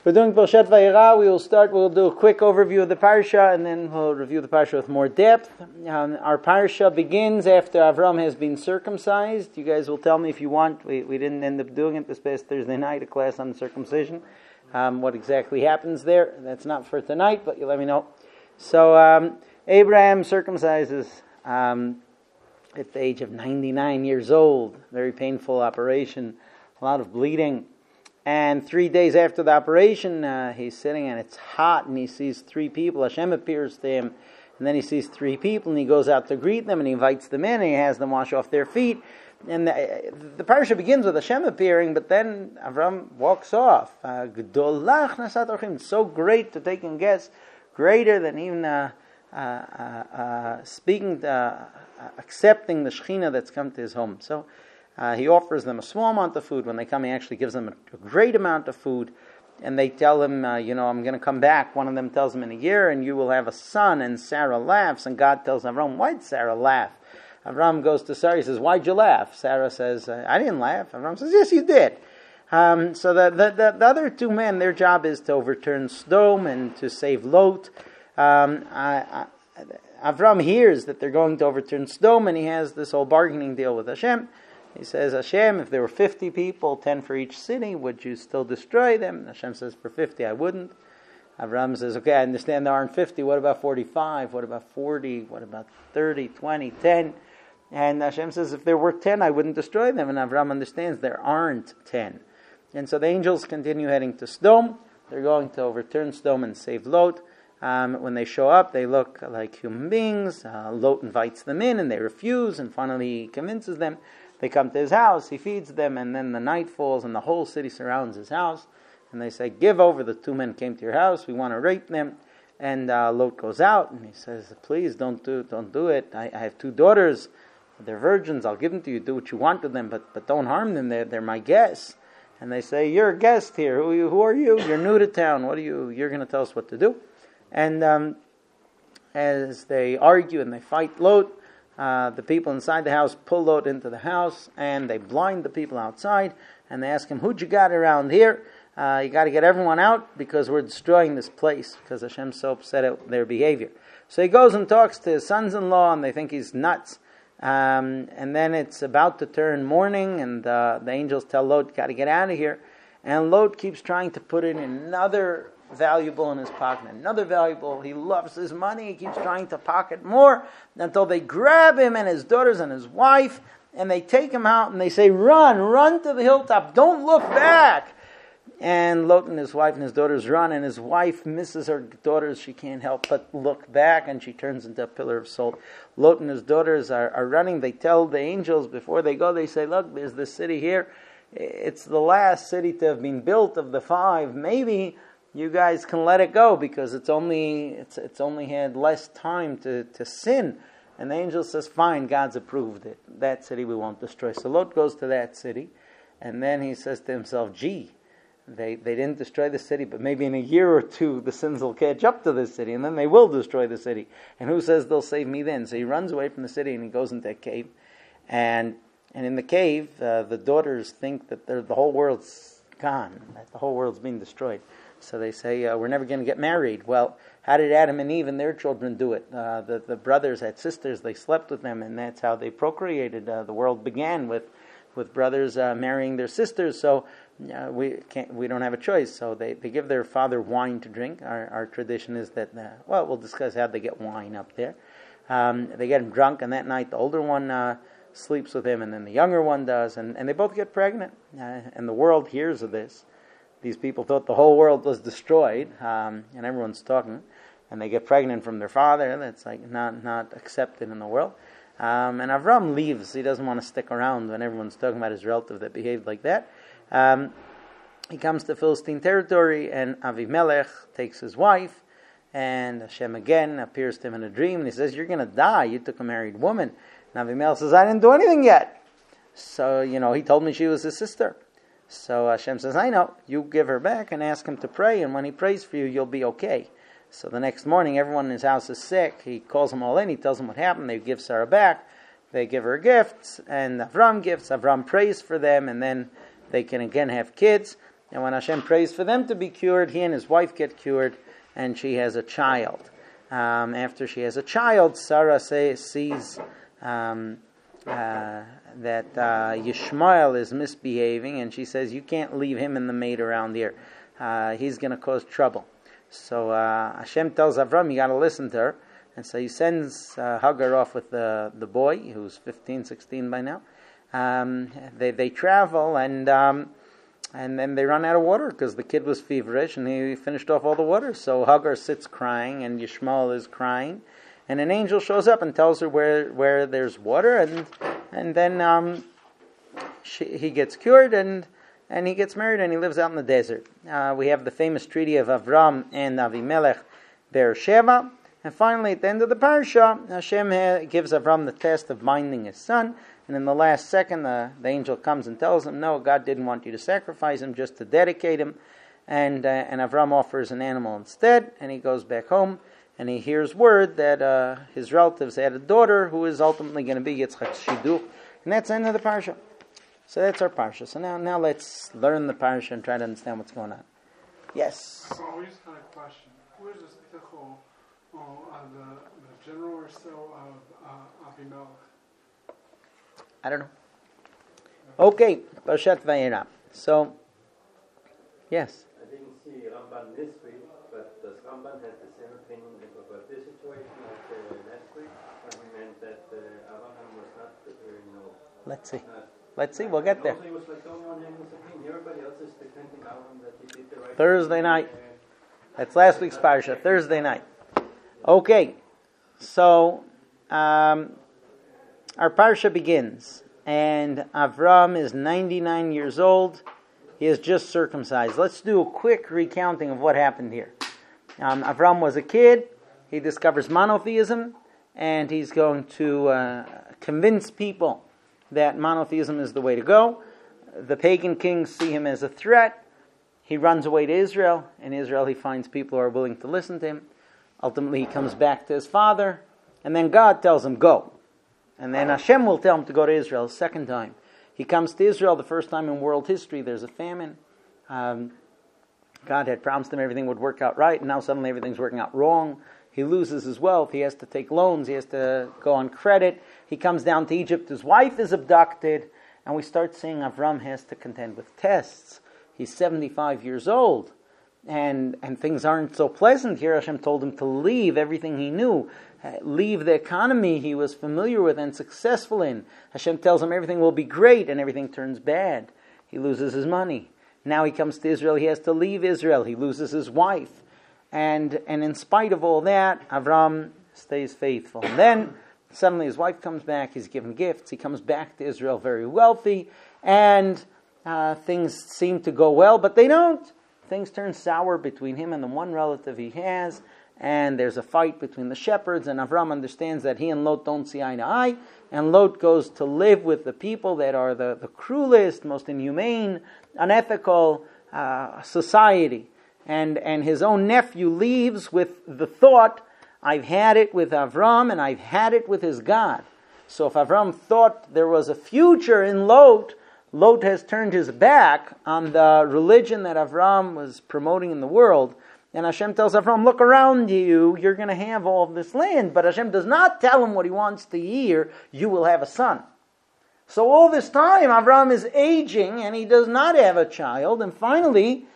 We're doing Parshat Vayera. We'll do a quick overview of the parsha, and then we'll review the parsha with more depth. Our parsha begins after Avram has been circumcised. You guys will tell me if you want. We didn't end up doing it this past Thursday night, a class on circumcision. What exactly happens there? That's not for tonight, but you let me know. So Abraham circumcises at the age of 99 years old. Very painful operation, a lot of bleeding. And 3 days after the operation, he's sitting and it's hot, and he sees three people. Hashem appears to him, and then he sees three people, and he goes out to greet them, and he invites them in, and he has them wash off their feet. And the parsha begins with Hashem appearing, but then Avram walks off. Gdolach nasat orchim. So great to take and guess, greater than even accepting the Shekhinah that's come to his home. So he offers them a small amount of food. When they come, he actually gives them a great amount of food. And they tell him, I'm going to come back. One of them tells him, in a year, and you will have a son. And Sarah laughs. And God tells Avram, why'd Sarah laugh? Avram goes to Sarah. He says, why'd you laugh? Sarah says, I didn't laugh. Avram says, yes, you did. So the other two men, their job is to overturn Sodom and to save Lot. Avram hears that they're going to overturn Sodom, and he has this whole bargaining deal with Hashem. He says, Hashem, if there were 50 people, 10 for each city, would you still destroy them? And Hashem says, for 50, I wouldn't. Avram says, okay, I understand there aren't 50. What about 45? What about 40? What about 30, 20, 10? And Hashem says, if there were 10, I wouldn't destroy them. And Avram understands there aren't 10. And so the angels continue heading to Sodom. They're going to overturn Sodom and save Lot. When they show up, they look like human beings. Lot invites them in, and they refuse. And finally, he convinces them. They come to his house, he feeds them, and then the night falls, and the whole city surrounds his house. And they say, give over, the two men came to your house, we want to rape them. And Lot goes out, and he says, please, don't do it. I have two daughters, they're virgins, I'll give them to you, do what you want to them, but don't harm them, they're my guests. And they say, you're a guest here, who are you? You're new to town, you're going to tell us what to do? And as they argue and they fight Lot, the people inside the house pull Lot into the house, and they blind the people outside, and they ask him, who'd you got around here? You got to get everyone out because we're destroying this place, because Hashem's so upset at their behavior. So he goes and talks to his sons-in-law, and they think he's nuts. And then it's about to turn morning, and the angels tell Lot, got to get out of here. And Lot keeps trying to put in another valuable in his pocket, another valuable. He loves his money. He keeps trying to pocket more until they grab him and his daughters and his wife, and they take him out and they say, run to the hilltop, don't look back. And Lot and his wife and his daughters run, and his wife misses her daughters. She can't help but look back, and she turns into a pillar of salt. Lot and his daughters are running. They tell the angels before they go, they say, look, there's this city here. It's the last city to have been built of the 5. Maybe you guys can let it go because it's only had less time to sin. And the angel says, fine, God's approved it. That city we won't destroy. So Lot goes to that city, and then he says to himself, gee, they didn't destroy the city, but maybe in a year or two the sins will catch up to this city, and then they will destroy the city. And who says they'll save me then? So he runs away from the city, and he goes into a cave. And in the cave, the daughters think that the whole world's gone, that the whole world's being destroyed. So they say, we're never going to get married. Well, how did Adam and Eve and their children do it? The brothers had sisters, they slept with them, and that's how they procreated. The world began with brothers marrying their sisters, so we don't have a choice. So they give their father wine to drink. Our tradition is that, we'll discuss how they get wine up there. They get him drunk, and that night the older one sleeps with him, and then the younger one does, and they both get pregnant. And the world hears of this. These people thought the whole world was destroyed, and everyone's talking, and they get pregnant from their father. That's like not accepted in the world. And Avram leaves. He doesn't want to stick around when everyone's talking about his relative that behaved like that. He comes to Philistine territory, and Avimelech takes his wife, and Hashem again appears to him in a dream, and he says, you're going to die. You took a married woman. And Avimelech says, I didn't do anything yet. So, he told me she was his sister. So Hashem says, I know, you give her back and ask him to pray, and when he prays for you, you'll be okay. So the next morning, everyone in his house is sick. He calls them all in, he tells them what happened, they give Sarah back, they give her gifts, and Avram gifts, Avram prays for them, and then they can again have kids. And when Hashem prays for them to be cured, he and his wife get cured, and she has a child. After she has a child, Sarah sees that Yishmael is misbehaving, and she says, you can't leave him and the maid around here. He's going to cause trouble. So Hashem tells Avram, you got to listen to her. And so he sends Hagar off with the boy, who's 15, 16 by now. They travel, and then they run out of water because the kid was feverish and he finished off all the water. So Hagar sits crying and Yishmael is crying. And an angel shows up and tells her where there's water, and then he gets cured and he gets married and he lives out in the desert. We have the famous treaty of Avram and Avimelech, Beersheba. And finally, at the end of the parsha, Hashem gives Avram the test of minding his son. And in the last second, the angel comes and tells him, no, God didn't want you to sacrifice him, just to dedicate him. And Avram offers an animal instead, and he goes back home, and he hears word that his relatives had a daughter who is ultimately going to be Yitzchak Shidduch. And that's the end of the parsha. So that's our parsha. So now let's learn the parsha and try to understand what's going on. Yes? Well, we just had a question. Who is this Pichol, the general or so of Abimelech? I don't know. Okay, Parshat Vayera. So, yes. I didn't see Ramban this week, but does Ramban have the same opinion about this situation as last week? He meant that Abraham was not, Let's see. We'll get there. He was like the only one having his opinion. Everybody else is defending Abraham that he did the right Thursday night. That's last week's parsha. Thursday night. Okay, so our parsha begins, and Avram is 99 years old. He is just circumcised. Let's do a quick recounting of what happened here. Avram was a kid. He discovers monotheism, and he's going to convince people that monotheism is the way to go. The pagan kings see him as a threat. He runs away to Israel. In Israel, he finds people who are willing to listen to him. Ultimately, he comes back to his father, and then God tells him, go. And then Hashem will tell him to go to Israel a second time. He comes to Israel the first time in world history. There's a famine. God had promised him everything would work out right, and now suddenly everything's working out wrong. He loses his wealth. He has to take loans. He has to go on credit. He comes down to Egypt. His wife is abducted. And we start seeing Avram has to contend with tests. He's 75 years old. And things aren't so pleasant here. Hashem told him to leave everything he knew. Leave the economy he was familiar with and successful in. Hashem tells him everything will be great, and everything turns bad. He loses his money. Now he comes to Israel. He has to leave Israel. He loses his wife. And in spite of all that, Avram stays faithful. And then suddenly his wife comes back. He's given gifts. He comes back to Israel very wealthy. And things seem to go well, but they don't. Things turn sour between him and the one relative he has. And there's a fight between the shepherds, and Avram understands that he and Lot don't see eye to eye, and Lot goes to live with the people that are the cruelest, most inhumane, unethical society. And his own nephew leaves with the thought, I've had it with Avram, and I've had it with his God. So if Avram thought there was a future in Lot, Lot has turned his back on the religion that Avram was promoting in the world. And Hashem tells Avram, look around you, you're going to have all of this land. But Hashem does not tell him what he wants to hear, you will have a son. So all this time, Avram is aging, and he does not have a child. And finally,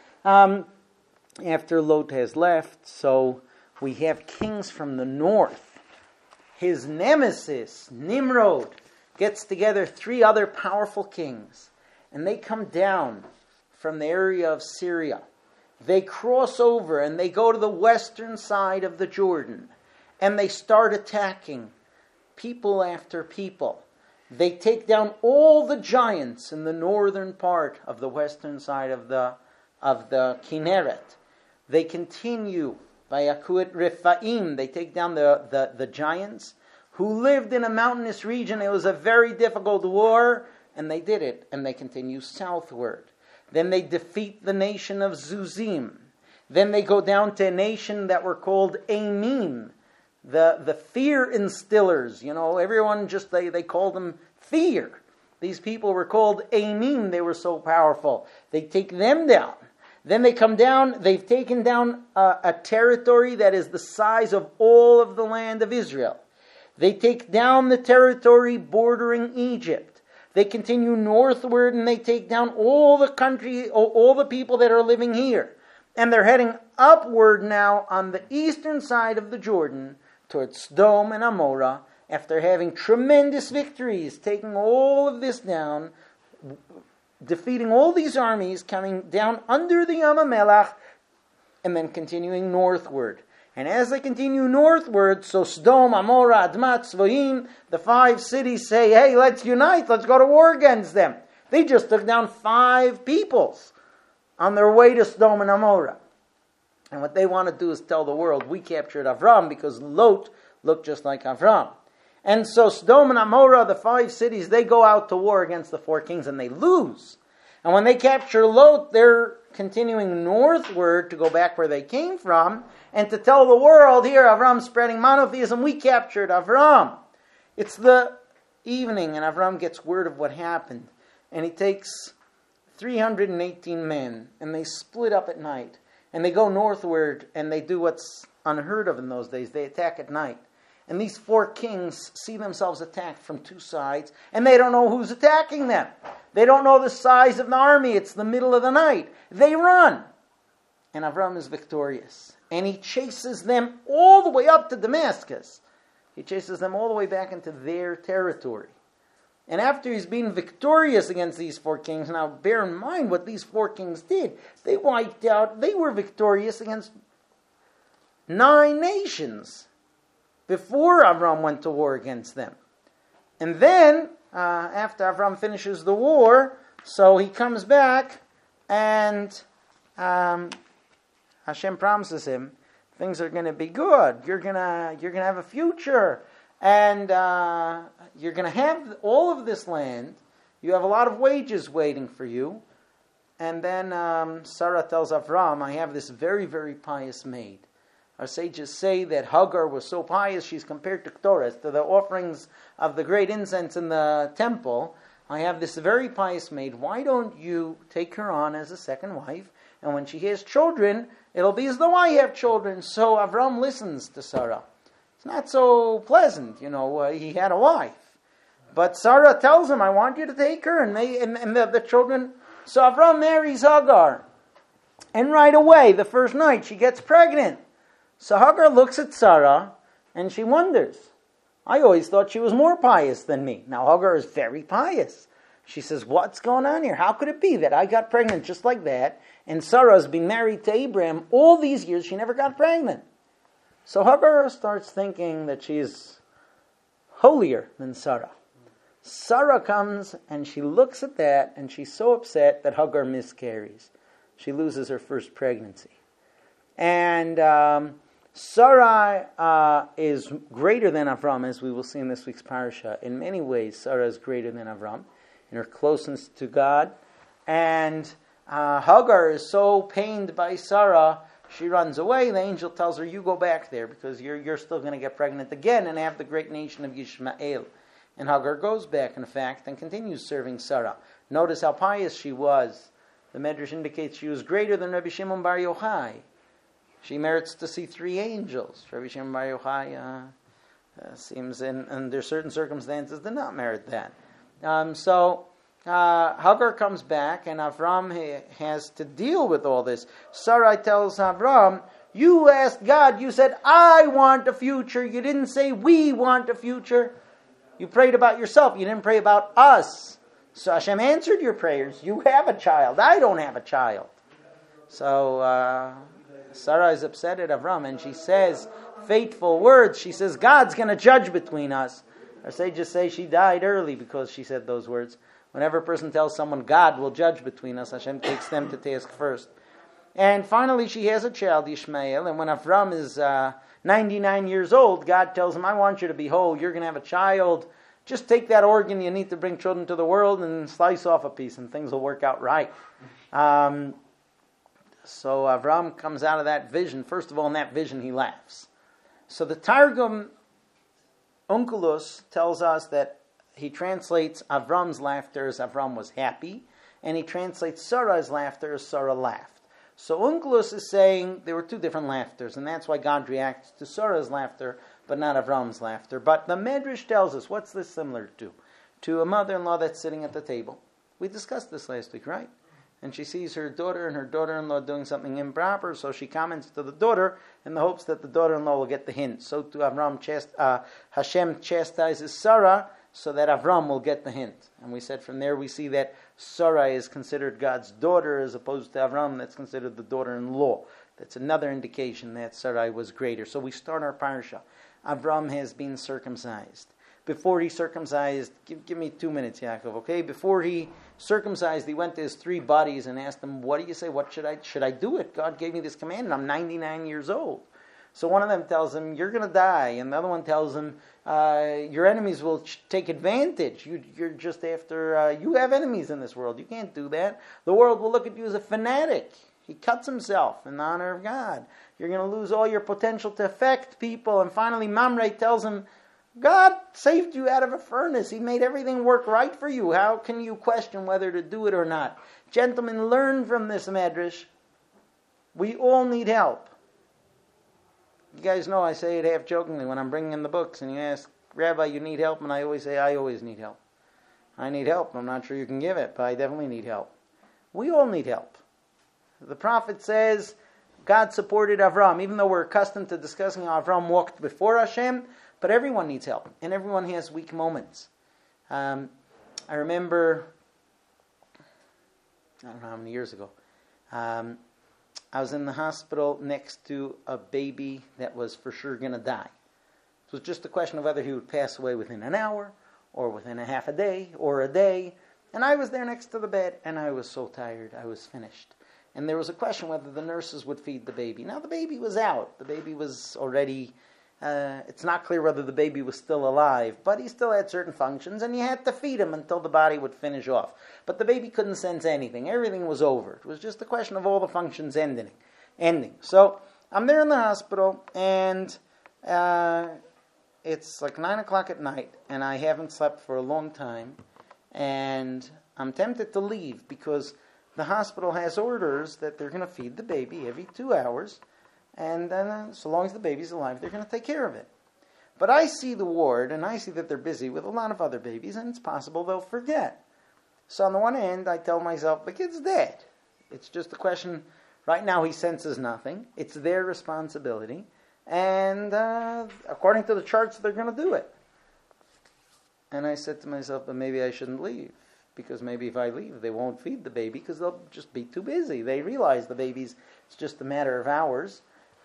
after Lot has left, so we have kings from the north. His nemesis, Nimrod, gets together 3 other powerful kings. And they come down from the area of Syria. They cross over and they go to the western side of the Jordan. And they start attacking people after people. They take down all the giants in the northern part of the western side of the Kinneret. They continue by Akut Rephaim. They take down the giants who lived in a mountainous region. It was a very difficult war, and they did it. And they continue southward. Then they defeat the nation of Zuzim. Then they go down to a nation that were called Amim, the fear instillers. You know, everyone just, they called them fear. These people were called Amim. They were so powerful. They take them down. Then they come down, they've taken down a territory that is the size of all of the land of Israel. They take down the territory bordering Egypt. They continue northward and they take down all the country, all the people that are living here. And they're heading upward now on the eastern side of the Jordan towards Sodom and Amorah after having tremendous victories, taking all of this down, defeating all these armies, coming down under the Yam HaMelech, and then continuing northward. And as they continue northward, so Sodom, Amorah, Admat, Zeboim, the 5 cities say, hey, let's unite, let's go to war against them. They just took down 5 peoples on their way to Sodom and Amorah. And what they want to do is tell the world, we captured Avram because Lot looked just like Avram. And so Sodom and Amorah, the 5 cities, they go out to war against the 4 kings and they lose. And when they capture Lot, they're continuing northward to go back where they came from and to tell the world, here Avram's spreading monotheism, we captured Avram. It's the evening and Avram gets word of what happened. And he takes 318 men and they split up at night. And they go northward and they do what's unheard of in those days. They attack at night. And these 4 kings see themselves attacked from 2 sides, and they don't know who's attacking them. They don't know the size of the army. It's the middle of the night. They run. And Avram is victorious. And he chases them all the way up to Damascus. He chases them all the way back into their territory. And after he's been victorious against these 4 kings, now bear in mind what these 4 kings did. They wiped out, they were victorious against 9 nations before Avram went to war against them. And then, after Avram finishes the war, so he comes back and Hashem promises him, things are going to be good. You're gonna have a future. And you're going to have all of this land. You have a lot of wages waiting for you. And then Sarah tells Avram, I have this very, very pious maid. Our sages say that Hagar was so pious, she's compared to Ktores, to the offerings of the great incense in the temple. I have this very pious maid. Why don't you take her on as a second wife? And when she has children, it'll be as though I have children. So Avram listens to Sarah. It's not so pleasant, he had a wife. But Sarah tells him, I want you to take her and the children. So Avram marries Hagar. And right away, the first night, she gets pregnant. So Hagar looks at Sarah and she wonders. I always thought she was more pious than me. Now Hagar is very pious. She says, what's going on here? How could it be that I got pregnant just like that? And Sarah's been married to Abraham all these years, she never got pregnant. So Hagar starts thinking that she's holier than Sarah. Sarah comes and she looks at that and she's so upset that Hagar miscarries. She loses her first pregnancy. And Sarah is greater than Avram, as we will see in this week's parasha. In many ways, Sarah is greater than Avram in her closeness to God. And Hagar is so pained by Sarah, she runs away. The angel tells her, you go back there because you're still going to get pregnant again and have the great nation of Yishmael. And Hagar goes back, in fact, and continues serving Sarah. Notice how pious she was. The Medrash indicates she was greater than Rabbi Shimon Bar Yochai. She merits to see 3 angels. Rabbi Shimon Bar Yochai seems, under certain circumstances, did not merit that. So Hagar comes back, and Avram has to deal with all this. Sarai tells Avram, you asked God, you said, I want a future. You didn't say, we want a future. You prayed about yourself. You didn't pray about us. So Hashem answered your prayers. You have a child. I don't have a child. So Sarah is upset at Avram, and she says fateful words. She says, God's going to judge between us. Our sages say she died early because she said those words. Whenever a person tells someone God will judge between us, Hashem takes them to task first. And finally she has a child, Ishmael, and when Avram is 99 years old, God tells him, I want you to be whole. You're going to have a child. Just take that organ you need to bring children to the world and slice off a piece and things will work out right. So Avram comes out of that vision. First of all, in that vision, he laughs. So the Targum Onkelos tells us that he translates Avram's laughter as Avram was happy, and he translates Sarah's laughter as Sarah laughed. So Onkelos is saying there were two different laughters, and that's why God reacts to Sarah's laughter, but not Avram's laughter. But the Medrash tells us, what's this similar to? To a mother-in-law that's sitting at the table. We discussed this last week, right? And she sees her daughter and her daughter-in-law doing something improper, so she comments to the daughter in the hopes that the daughter-in-law will get the hint. So to Avram, Hashem chastises Sarah so that Avram will get the hint. And we said from there we see that Sarah is considered God's daughter as opposed to Avram that's considered the daughter-in-law. That's another indication that Sarai was greater. So we start our parasha. Avram has been circumcised. Before he circumcised, give me 2 minutes, Yaakov, okay? Before he circumcised, he went to his 3 buddies and asked them, what do you say? What should I do it? God gave me this command and I'm 99 years old. So one of them tells him, you're going to die. And the other one tells him, your enemies will take advantage. You're just after, you have enemies in this world. You can't do that. The world will look at you as a fanatic. He cuts himself in the honor of God. You're going to lose all your potential to affect people. And finally, Mamre tells him, God saved you out of a furnace. He made everything work right for you. How can you question whether to do it or not? Gentlemen, learn from this Medrash. We all need help. You guys know I say it half jokingly when I'm bringing in the books and you ask, Rabbi, you need help? And I always say, I always need help. I need help. I'm not sure you can give it, but I definitely need help. We all need help. The prophet says God supported Avram, even though we're accustomed to discussing how Avram walked before Hashem, but everyone needs help, and everyone has weak moments. I remember, I don't know how many years ago, I was in the hospital next to a baby that was for sure going to die. It was just a question of whether he would pass away within an hour, or within a half a day, or a day. And I was there next to the bed, and I was so tired, I was finished. And there was a question whether the nurses would feed the baby. Now the baby was out. The baby was already... it's not clear whether the baby was still alive, but he still had certain functions, and you had to feed him until the body would finish off. But the baby couldn't sense anything. Everything was over. It was just a question of all the functions ending. So I'm there in the hospital, and it's like 9 o'clock at night, and I haven't slept for a long time, and I'm tempted to leave because the hospital has orders that they're going to feed the baby every 2 hours, and then so long as the baby's alive, they're going to take care of it. But I see the ward, and I see that they're busy with a lot of other babies, and it's possible they'll forget. So on the one hand, I tell myself, the kid's dead. It's just a question, right now he senses nothing. It's their responsibility, and according to the charts, they're going to do it. And I said to myself, but maybe I shouldn't leave. Because maybe if I leave, they won't feed the baby because they'll just be too busy. They realize the baby's, it's just a matter of hours.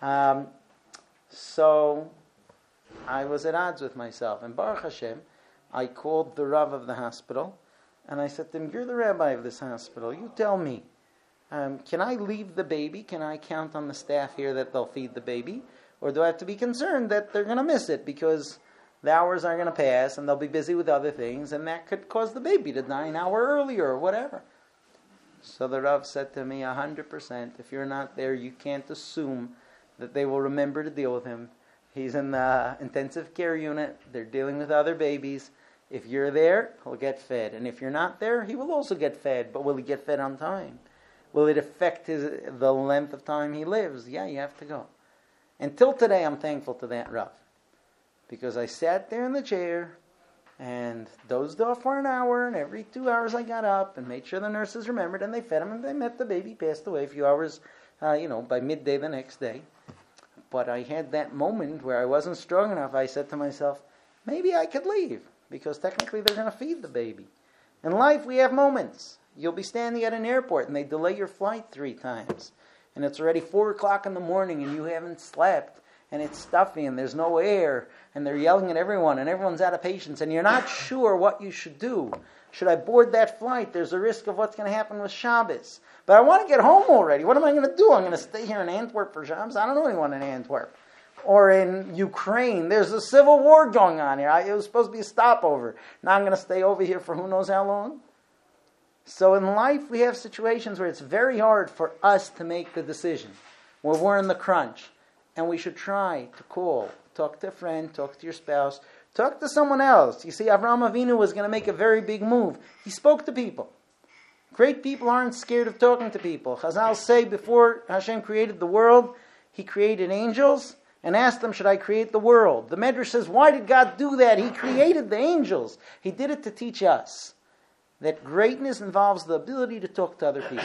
So I was at odds with myself. And Baruch Hashem, I called the Rav of the hospital and I said to him, you're the rabbi of this hospital. You tell me, can I leave the baby? Can I count on the staff here that they'll feed the baby? Or do I have to be concerned that they're going to miss it because the hours are going to pass and they'll be busy with other things and that could cause the baby to die an hour earlier or whatever? So the Rav said to me, 100%, if you're not there, you can't assume that they will remember to deal with him. He's in the intensive care unit. They're dealing with other babies. If you're there, he'll get fed. And if you're not there, he will also get fed. But will he get fed on time? Will it affect the length of time he lives? Yeah, you have to go. Until today, I'm thankful to that Rav. Because I sat there in the chair and dozed off for an hour, and every 2 hours I got up and made sure the nurses remembered, and they fed him, and they met the baby, passed away a few hours, by midday the next day. But I had that moment where I wasn't strong enough. I said to myself, maybe I could leave, because technically they're going to feed the baby. In life, we have moments. You'll be standing at an airport, and they delay your flight 3 times. And it's already 4 o'clock in the morning, and you haven't slept. And it's stuffy, and there's no air, and they're yelling at everyone, and everyone's out of patience, and you're not sure what you should do. Should I board that flight? There's a risk of what's going to happen with Shabbos. But I want to get home already. What am I going to do? I'm going to stay here in Antwerp for Shabbos? I don't know anyone in Antwerp. Or in Ukraine. There's a civil war going on here. It was supposed to be a stopover. Now I'm going to stay over here for who knows how long? So in life, we have situations where it's very hard for us to make the decision, where we're in the crunch. And we should try to call, talk to a friend, talk to your spouse, talk to someone else. You see, Avraham Avinu was going to make a very big move. He spoke to people. Great people aren't scared of talking to people. Chazal say before Hashem created the world, He created angels and asked them, should I create the world? The Medrash says, why did God do that? He created the angels. He did it to teach us that greatness involves the ability to talk to other people.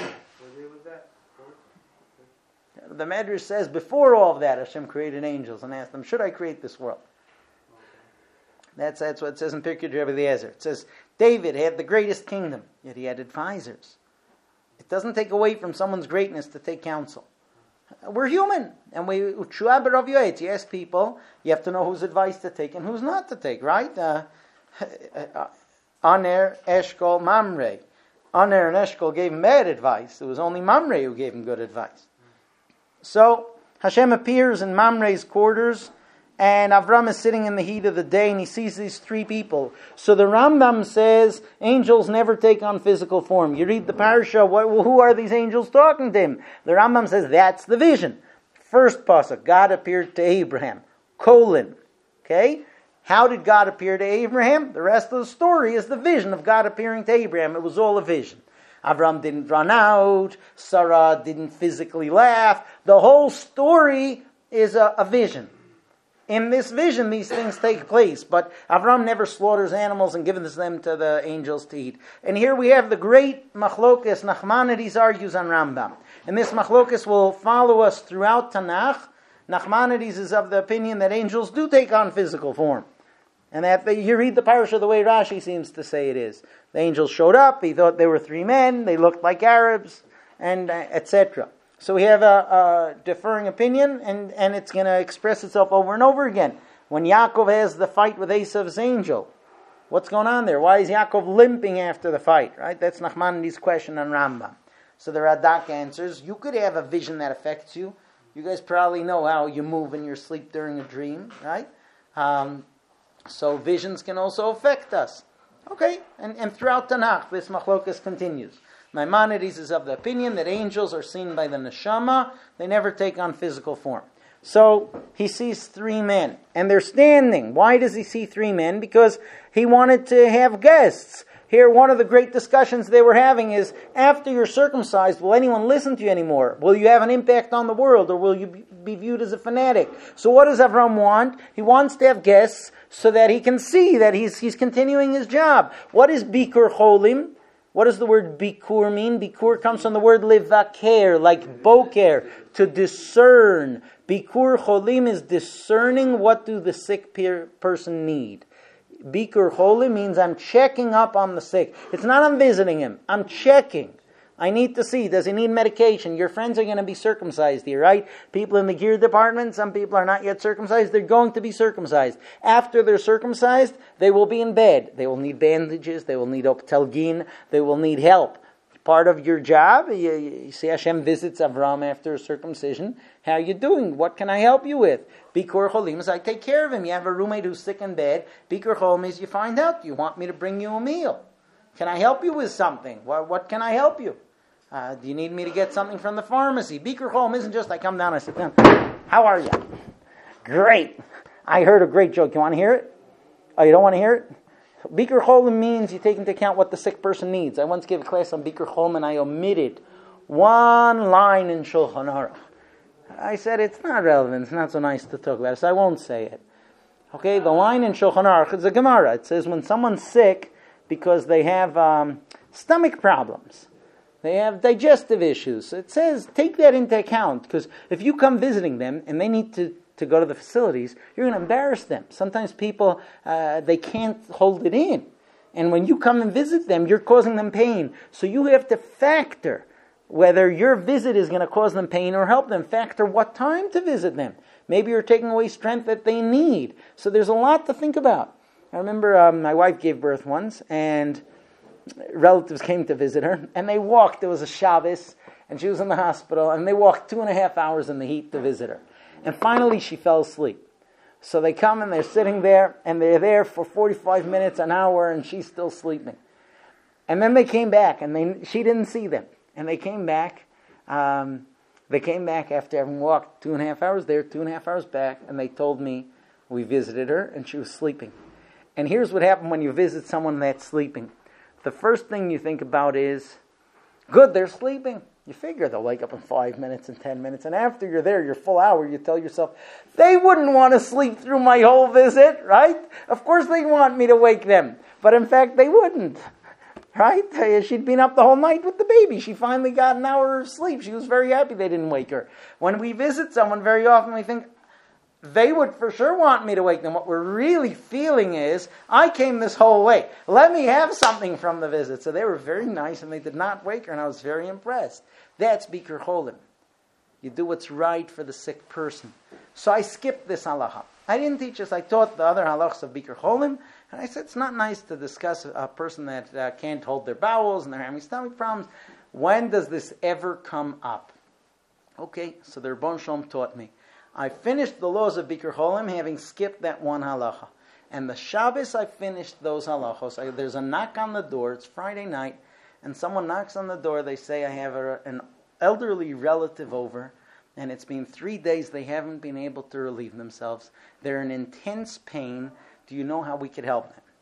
The Medrash says, before all of that, Hashem created angels and asked them, should I create this world? That's what it says in Pirkei Rebbe Eliezer. It says, David had the greatest kingdom, yet he had advisors. It doesn't take away from someone's greatness to take counsel. We're human, and you ask people, you have to know whose advice to take and whose not to take, right? Aner, Eshkol, Mamre. Aner and Eshkol gave him bad advice. It was only Mamre who gave him good advice. So Hashem appears in Mamre's quarters, and Avram is sitting in the heat of the day, and he sees these three people. So the Rambam says angels never take on physical form. You read the parasha, who are these angels talking to him? The Rambam says that's the vision. First pasuk, God appeared to Abraham. Okay? How did God appear to Abraham? The rest of the story is the vision of God appearing to Abraham. It was all a vision. Avram didn't run out. Sarah didn't physically laugh. The whole story is a vision. In this vision, these things take place, but Avram never slaughters animals and gives them to the angels to eat. And here we have the great machlokes. Nachmanides argues on Rambam. And this machlokes will follow us throughout Tanakh. Nachmanides is of the opinion that angels do take on physical form. And that you read the parasha the way Rashi seems to say it is. The angels showed up, he thought they were three men, they looked like Arabs, and etc. So we have a differing opinion, and it's going to express itself over and over again. When Yaakov has the fight with Esav's angel, what's going on there? Why is Yaakov limping after the fight? Right? That's Nachmanides' question on Rambam. So the Radak answers, you could have a vision that affects you. You guys probably know how you move in your sleep during a dream, right? So visions can also affect us. Okay, and throughout Tanakh, this machlokas continues. Maimonides is of the opinion that angels are seen by the neshama. They never take on physical form. So he sees three men, and they're standing. Why does he see three men? Because he wanted to have guests. Here, one of the great discussions they were having is, after you're circumcised, will anyone listen to you anymore? Will you have an impact on the world, or will you be viewed as a fanatic? So what does Avram want? He wants to have guests so that he can see that he's continuing his job. What is Bikur Cholim? What does the word Bikur mean? Bikur comes from the word levaker, like boker, to discern. Bikur Cholim is discerning what do the sick person need. Bikur Cholim means I'm checking up on the sick. It's not I'm visiting him. I'm checking. I need to see, does he need medication? Your friends are going to be circumcised here, right? People in the gear department, some people are not yet circumcised. They're going to be circumcised. After they're circumcised, they will be in bed. They will need bandages. They will need optelgin. They will need help. Part of your job, you see Hashem visits Avram after circumcision. How are you doing? What can I help you with? Bikur Cholim is I take care of him. You have a roommate who's sick in bed. Bikur Cholim is you find out. You want me to bring you a meal? Can I help you with something? What can I help you? Do you need me to get something from the pharmacy? Bikur Cholim isn't just I come down, I sit down. How are you? Great. I heard a great joke. You want to hear it? Oh, you don't want to hear it? Bikur Cholim means you take into account what the sick person needs. I once gave a class on Bikur Cholim and I omitted one line in Shulchan Aruch. I said it's not relevant. It's not so nice to talk about it, so I won't say it. Okay, the line in Shulchan Aruch is a Gemara. It says when someone's sick because they have stomach problems, they have digestive issues. It says take that into account because if you come visiting them and they need to go to the facilities, you're going to embarrass them. Sometimes people, they can't hold it in. And when you come and visit them, you're causing them pain. So you have to factor whether your visit is going to cause them pain or help them. Factor what time to visit them. Maybe you're taking away strength that they need. So there's a lot to think about. I remember my wife gave birth once, and relatives came to visit her, and they walked. There was a Shabbos, and she was in the hospital, and they walked 2.5 hours in the heat to visit her. And finally, she fell asleep. So they come, and they're sitting there, and they're there for 45 minutes, an hour, and she's still sleeping. And then they came back, and she didn't see them. And they came back. They came back after having walked 2.5 hours there, 2.5 hours back, and they told me we visited her, and she was sleeping. And here's what happened when you visit someone that's sleeping. The first thing you think about is, Good, they're sleeping. You figure they'll wake up in 5 minutes and 10 minutes, and after you're there, your full hour, you tell yourself, they wouldn't want to sleep through my whole visit, right? Of course they'd want me to wake them, but in fact they wouldn't, right? She'd been up the whole night with the baby. She finally got an hour of sleep. She was very happy they didn't wake her. When we visit someone, very often we think, they would for sure want me to wake them. What we're really feeling is, I came this whole way. Let me have something from the visit. So they were very nice and they did not wake her, and I was very impressed. That's Bikur Cholim. You do what's right for the sick person. So I skipped this halacha. I didn't teach this. I taught the other halachas of Bikur Cholim, and I said it's not nice to discuss a person that can't hold their bowels and they're having stomach problems. When does this ever come up? Okay, so the Rebbeinu Shalom taught me. I finished the laws of Bikur Cholim having skipped that one halacha. And the Shabbos I finished those halachos. There's a knock on the door. It's Friday night. And someone knocks on the door. They say, I have an elderly relative over. And it's been 3 days. They haven't been able to relieve themselves. They're in intense pain. Do you know how we could help them?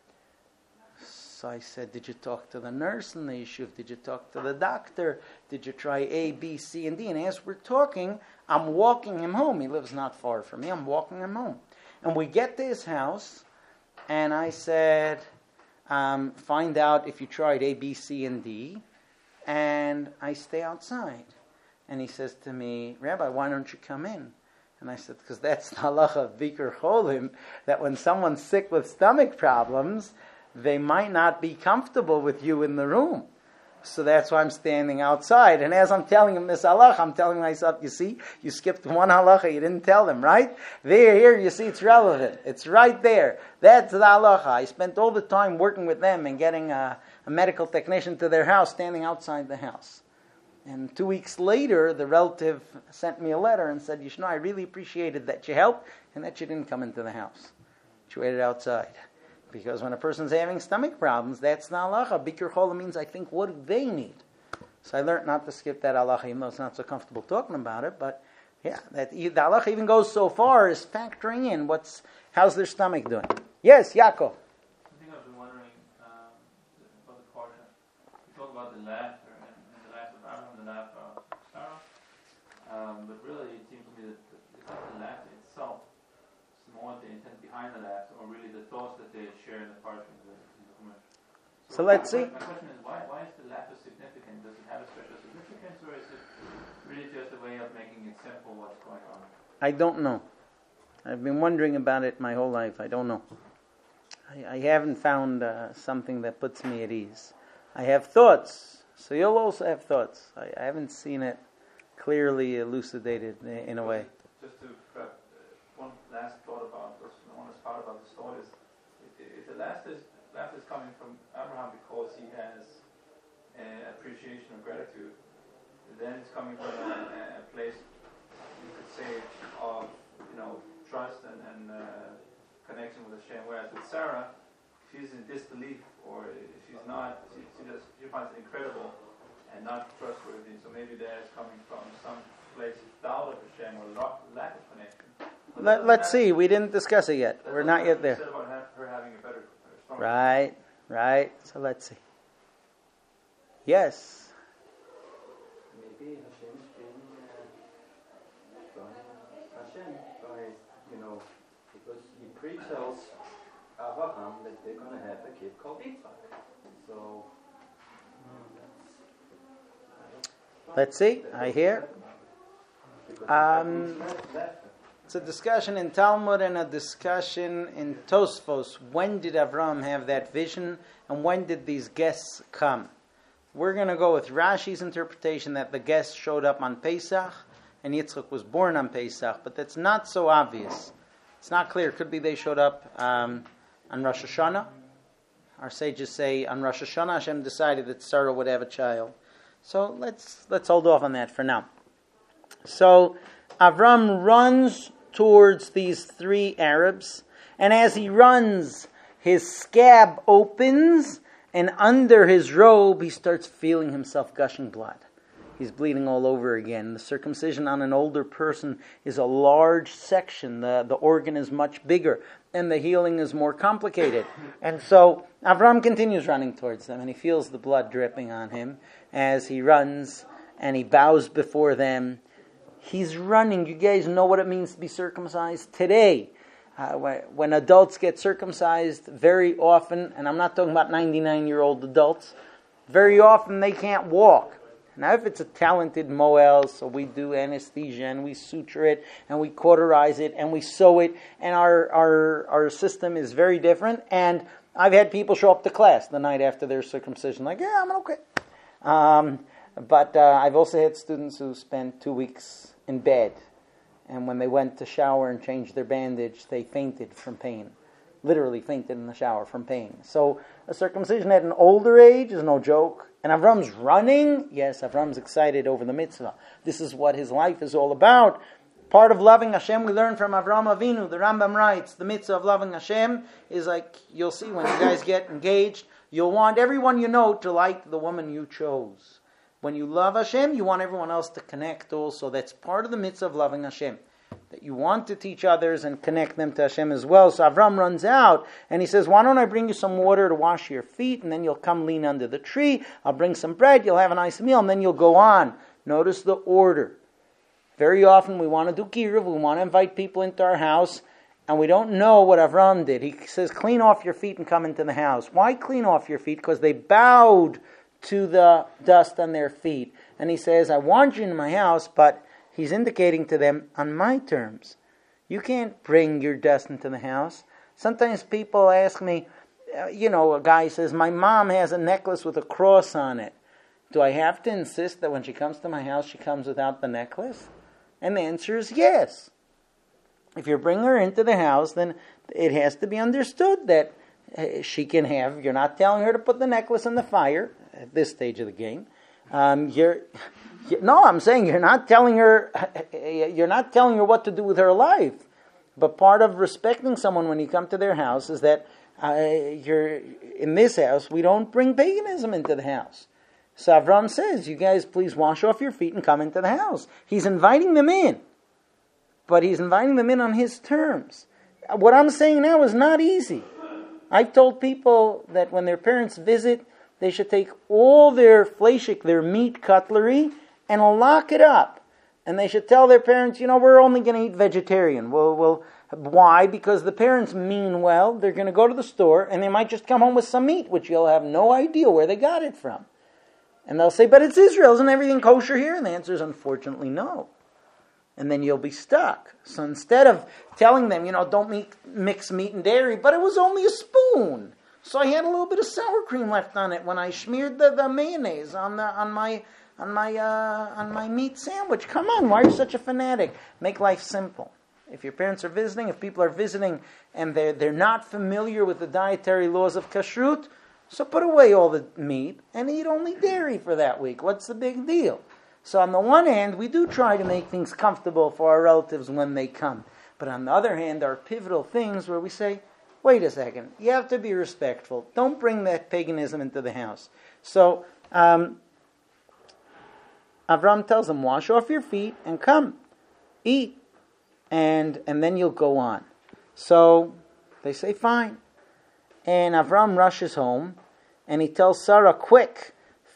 So I said, did you talk to the nurse in the yeshuv? Did you talk to the doctor? Did you try A, B, C, and D? And as we're talking, I'm walking him home. He lives not far from me. I'm walking him home. And we get to his house, and I said, find out if you tried A, B, C, and D. And I stay outside. And he says to me, Rabbi, why don't you come in? And I said, because that's the halacha of Bikur Cholim, that when someone's sick with stomach problems, they might not be comfortable with you in the room. So that's why I'm standing outside. And as I'm telling him this halacha, I'm telling myself, you see, you skipped one halacha, you didn't tell them, right? Here, you see, it's relevant. It's right there. That's the halacha. I spent all the time working with them and getting a medical technician to their house, standing outside the house. And 2 weeks later, the relative sent me a letter and said, I really appreciated that you helped and that you didn't come into the house. You waited outside. Because when a person's having stomach problems, that's the halacha. Bikur Cholim means, I think, what do they need? So I learned not to skip that halacha, even though it's not so comfortable talking about it. But yeah, the halacha even goes so far as factoring in how's their stomach doing. Yes, Yaakov. I think I've been wondering about the portion. You talk about the laughter and the laughter of Abraham, the laughter of Sarah. But really, it seems to me that it's not the laughter itself. More the intent behind the laughter, or really the thoughts that they share in the parsha in the Chumash. So let's see. My question is, why is the laughter significant? Does it have a special significance, or is it really just a way of making it simple what's going on? I don't know. I've been wondering about it my whole life. I don't know. I haven't found something that puts me at ease. I have thoughts, so you'll also have thoughts. I haven't seen it clearly elucidated in a way. Just to one last thought about this, one last part about the story is, if the laughter is coming from Abraham because he has appreciation or gratitude, then it's coming from a place, you could say, of trust and connection with Hashem. Whereas with Sarah, she's in disbelief, or she's not. She finds it incredible and not trustworthy. So maybe that's coming from some place of doubt of Hashem or lack of connection. Let's see. We didn't discuss it yet. We're not yet there. About her having a better, stronger. Right. So let's see. Yes. Maybe Hashem is being Hashem by, because he pre-tells Abraham that they're going to have a kid called Yitzhak. So Let's see. I hear. It's a discussion in Talmud and a discussion in Tosfos. When did Avram have that vision, and when did these guests come? We're going to go with Rashi's interpretation that the guests showed up on Pesach, and Yitzchak was born on Pesach, but that's not so obvious. It's not clear. Could be they showed up on Rosh Hashanah. Our sages say on Rosh Hashanah Hashem decided that Sarah would have a child. So let's hold off on that for now. So Avram runs towards these three Arabs, and as he runs, his scab opens, and under his robe he starts feeling himself gushing blood. He's bleeding all over again. The circumcision on an older person is a large section. The organ is much bigger. and the healing is more complicated. And so Avram continues running towards them, and he feels the blood dripping on him as he runs, and he bows before them. He's running. You guys know what it means to be circumcised today. When adults get circumcised, very often, and I'm not talking about 99-year-old adults, very often they can't walk. Now, if it's a talented moel, so we do anesthesia and we suture it and we cauterize it and we sew it, and our system is very different. And I've had people show up to class the night after their circumcision, like, yeah, I'm okay. But I've also had students who spent 2 weeks in bed, and when they went to shower and change their bandage, they fainted from pain. Literally fainted in the shower from pain. So a circumcision at an older age is no joke. And Avram's running. Yes, Avram's excited over the mitzvah. This is what his life is all about. Part of loving Hashem, we learn from Avram Avinu. The Rambam writes, the mitzvah of loving Hashem is like, you'll see when you guys get engaged, you'll want everyone you know to like the woman you chose. When you love Hashem, you want everyone else to connect also. That's part of the mitzvah of loving Hashem. That you want to teach others and connect them to Hashem as well. So Avram runs out and he says, why don't I bring you some water to wash your feet, and then you'll come lean under the tree. I'll bring some bread, you'll have a nice meal, and then you'll go on. Notice the order. Very often we want to do kiruv, we want to invite people into our house, and we don't know what Avram did. He says, clean off your feet and come into the house. Why clean off your feet? Because they bowed to the dust on their feet. And he says, I want you in my house, but he's indicating to them, on my terms. You can't bring your dust into the house. Sometimes people ask me, a guy says, my mom has a necklace with a cross on it. Do I have to insist that when she comes to my house, she comes without the necklace? And the answer is yes. If you bring her into the house, then it has to be understood that she can have, you're not telling her to put the necklace in the fire at this stage of the game. No, I'm saying you're not telling her what to do with her life. But part of respecting someone when you come to their house is that in this house, we don't bring paganism into the house. So Avram says, you guys please wash off your feet and come into the house. He's inviting them in. But he's inviting them in on his terms. What I'm saying now is not easy. I've told people that when their parents visit, they should take all their fleshik, their meat cutlery, and lock it up. And they should tell their parents, we're only going to eat vegetarian. Why? Because the parents mean well. They're going to go to the store, and they might just come home with some meat, which you'll have no idea where they got it from. And they'll say, but it's Israel. Isn't everything kosher here? And the answer is, unfortunately, no. And then you'll be stuck. So instead of telling them, don't mix meat and dairy, but it was only a spoon. So I had a little bit of sour cream left on it when I smeared the mayonnaise on my meat sandwich. Come on, why are you such a fanatic? Make life simple. If your parents are visiting, if people are visiting and they're not familiar with the dietary laws of kashrut, so put away all the meat and eat only dairy for that week. What's the big deal? So on the one hand, we do try to make things comfortable for our relatives when they come. But on the other hand, there are pivotal things where we say, wait a second, you have to be respectful. Don't bring that paganism into the house. So Avram tells them, wash off your feet and come, eat, and then you'll go on. So they say, fine. And Avram rushes home, and he tells Sarah, quick,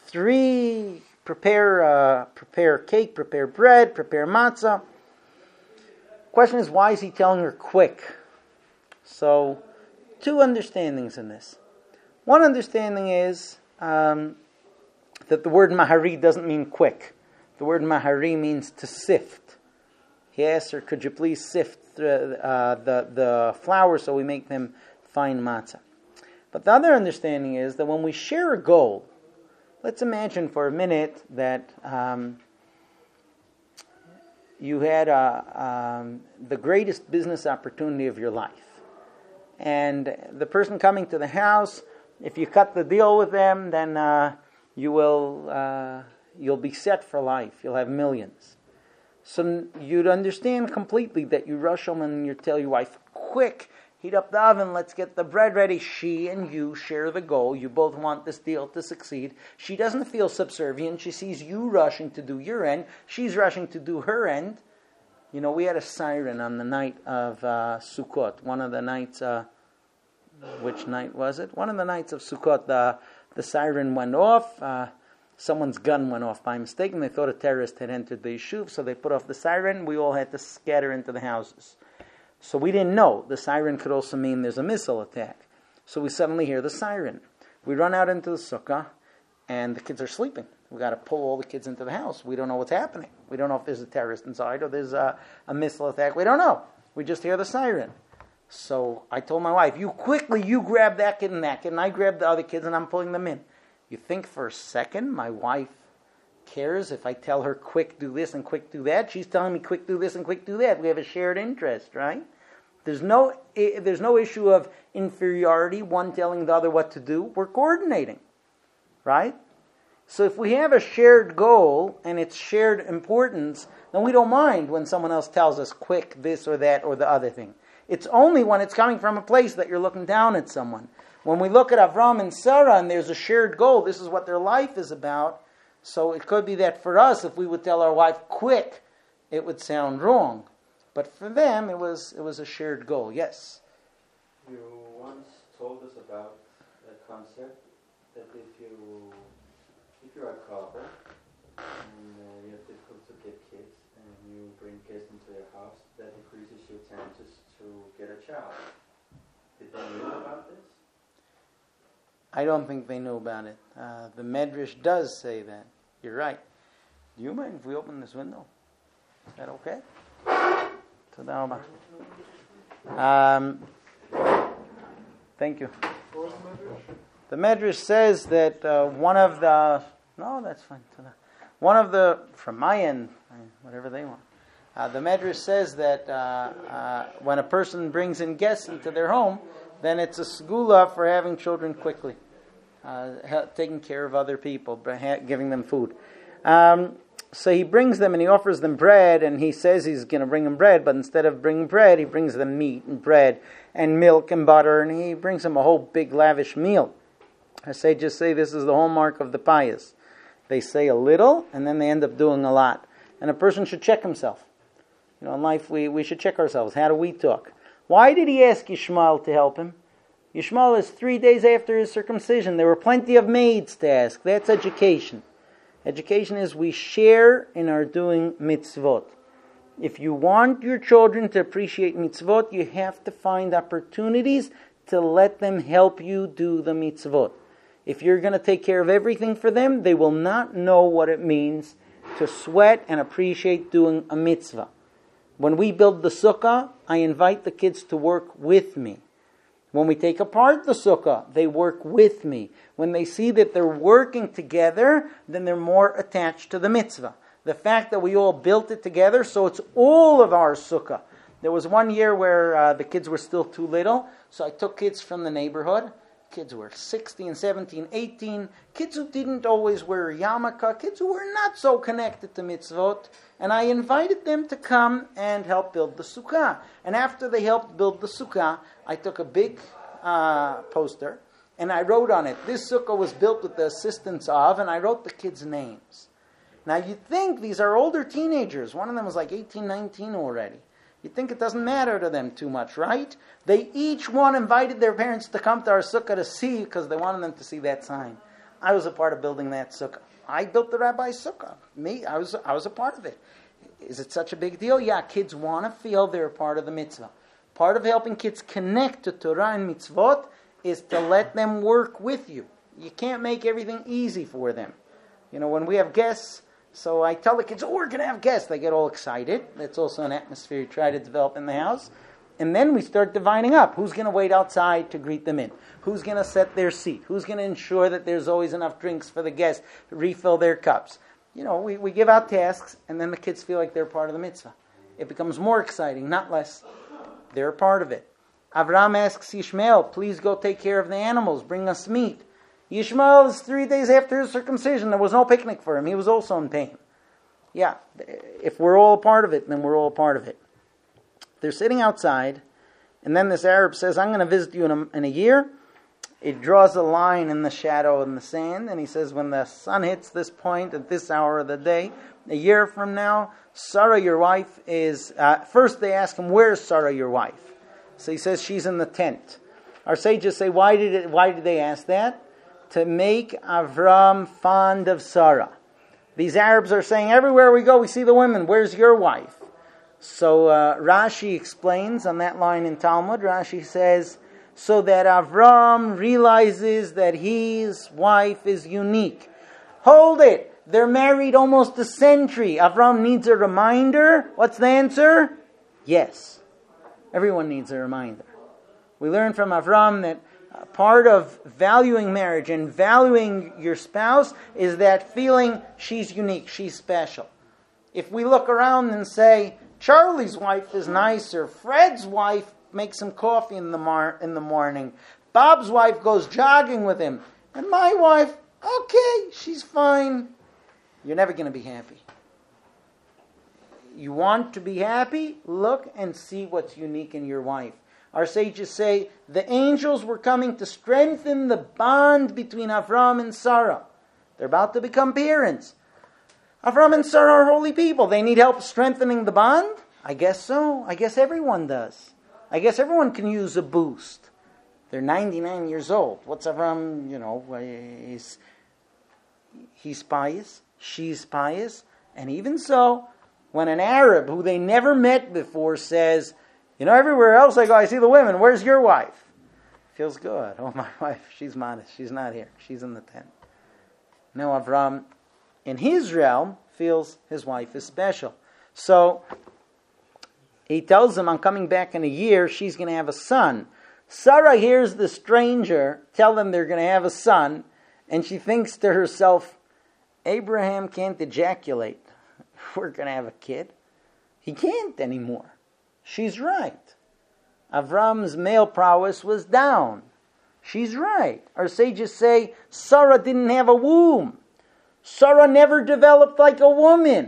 prepare cake, prepare bread, prepare matzah. Question is, why is he telling her quick? So, two understandings in this. One understanding is that the word mahari doesn't mean quick. The word mahari means to sift. He asks her, could you please sift the flour so we make them fine matzah? But the other understanding is that when we share a goal, let's imagine for a minute that you had the greatest business opportunity of your life. And the person coming to the house, if you cut the deal with them, then you'll be set for life. You'll have millions. So you'd understand completely that you rush home and you tell your wife, quick, heat up the oven, let's get the bread ready. She and you share the goal. You both want this deal to succeed. She doesn't feel subservient. She sees you rushing to do your end. She's rushing to do her end. You know, we had a siren on the night of Sukkot. One of the nights, which night was it? One of the nights of Sukkot, the siren went off. Someone's gun went off by mistake, and they thought a terrorist had entered the yeshuv, so they put off the siren. We all had to scatter into the houses. So we didn't know. The siren could also mean there's a missile attack. So we suddenly hear the siren. We run out into the sukkah, and the kids are sleeping. We got to pull all the kids into the house. We don't know what's happening. We don't know if there's a terrorist inside or there's a missile attack. We don't know. We just hear the siren. So I told my wife, you grab that kid and that kid, and I grab the other kids, and I'm pulling them in. You think for a second my wife cares if I tell her, quick, do this and quick, do that? She's telling me, quick, do this and quick, do that. We have a shared interest, right? There's no issue of inferiority, one telling the other what to do. We're coordinating, right? So if we have a shared goal and it's shared importance, then we don't mind when someone else tells us, quick, this or that or the other thing. It's only when it's coming from a place that you're looking down at someone. When we look at Avram and Sarah and there's a shared goal, this is what their life is about. So it could be that for us, if we would tell our wife, quick, it would sound wrong. But for them, it was a shared goal. Yes? You once told us about a concept that if you're a couple and you have difficulty to get kids and you bring kids into your house, that increases your chances to get a child. Did they know about this? I don't think they knew about it. The Medrash does say that. You're right. Do you mind if we open this window? Is that okay? Toda rabba. Thank you. The Medrash says that one of the... No, that's fine. One of the... From my end, whatever they want. The Medrash says that when a person brings in guests into their home, then it's a segula for having children quickly. Taking care of other people, giving them food. So he brings them and he offers them bread, and he says he's going to bring them bread, but instead of bringing bread, he brings them meat and bread and milk and butter, and he brings them a whole big lavish meal. Just say this is the hallmark of the pious. They say a little, and then they end up doing a lot. And a person should check himself. You know, in life we should check ourselves. How do we talk? Why did he ask Yishmael to help him? Yishmael is 3 days after his circumcision. There were plenty of maids to ask. That's education. Education is we share in our doing mitzvot. If you want your children to appreciate mitzvot, you have to find opportunities to let them help you do the mitzvot. If you're going to take care of everything for them, they will not know what it means to sweat and appreciate doing a mitzvah. When we build the sukkah, I invite the kids to work with me. When we take apart the sukkah, they work with me. When they see that they're working together, then they're more attached to the mitzvah. The fact that we all built it together, so it's all of our sukkah. There was one year where the kids were still too little, so I took kids from the neighborhood. Kids were 16, 17, 18. Kids who didn't always wear a yarmulke. Kids who were not so connected to mitzvot. And I invited them to come and help build the sukkah. And after they helped build the sukkah, I took a big poster and I wrote on it, this sukkah was built with the assistance of, and I wrote the kids' names. Now you'd think these are older teenagers. One of them was like 18, 19 already. You'd think it doesn't matter to them too much, right? They each one invited their parents to come to our sukkah to see, because they wanted them to see that sign. I was a part of building that sukkah. I built the rabbi's sukkah. I was a part of it. Is it such a big deal? Yeah, kids want to feel they're a part of the mitzvah. Part of helping kids connect to Torah and mitzvot is to let them work with you. You can't make everything easy for them. You know, when we have guests, so I tell the kids, we're going to have guests. They get all excited. That's also an atmosphere you try to develop in the house. And then we start dividing up. Who's going to wait outside to greet them in? Who's going to set their seat? Who's going to ensure that there's always enough drinks for the guests to refill their cups? You know, we give out tasks, and then the kids feel like they're part of the mitzvah. It becomes more exciting, not less. They're a part of it. Avram asks Yishmael, please go take care of the animals. Bring us meat. Yishmael is 3 days after his circumcision. There was no picnic for him. He was also in pain. Yeah, if we're all a part of it, then we're all a part of it. They're sitting outside, and then this Arab says, I'm going to visit you in a year. it draws a line in the shadow in the sand, and he says, when the sun hits this point at this hour of the day, a year from now, Sarah, your wife, is... first they ask him, where's Sarah, your wife? So he says, she's in the tent. Our sages say, why did they ask that? To make Avram fond of Sarah. These Arabs are saying, everywhere we go, we see the women. Where's your wife? So Rashi explains on that line in Talmud. Rashi says, so that Avram realizes that his wife is unique. Hold it. They're married almost a century. Avram needs a reminder. What's the answer? Yes. Everyone needs a reminder. We learn from Avram that part of valuing marriage and valuing your spouse is that feeling she's unique, she's special. If we look around and say, Charlie's wife is nicer, Fred's wife makes him coffee in the morning, Bob's wife goes jogging with him, and my wife, okay, she's fine, you're never going to be happy. You want to be happy? Look and see what's unique in your wife. Our sages say the angels were coming to strengthen the bond between Avram and Sarah. They're about to become parents. Avram and Sarah are holy people. They need help strengthening the bond? I guess so. I guess everyone does. I guess everyone can use a boost. They're 99 years old. What's Avram, he's pious, she's pious. And even so, when an Arab who they never met before says, everywhere else I go, I see the women. Where's your wife? Feels good. Oh, my wife, she's modest. She's not here. She's in the tent. Now Avram, in his realm, feels his wife is special. So he tells them, I'm coming back in a year. She's going to have a son. Sarah hears the stranger tell them they're going to have a son, and she thinks to herself, Abraham can't ejaculate. We're going to have a kid. He can't anymore. She's right. Avram's male prowess was down. She's right. Our sages say Sarah didn't have a womb. Sarah never developed like a woman.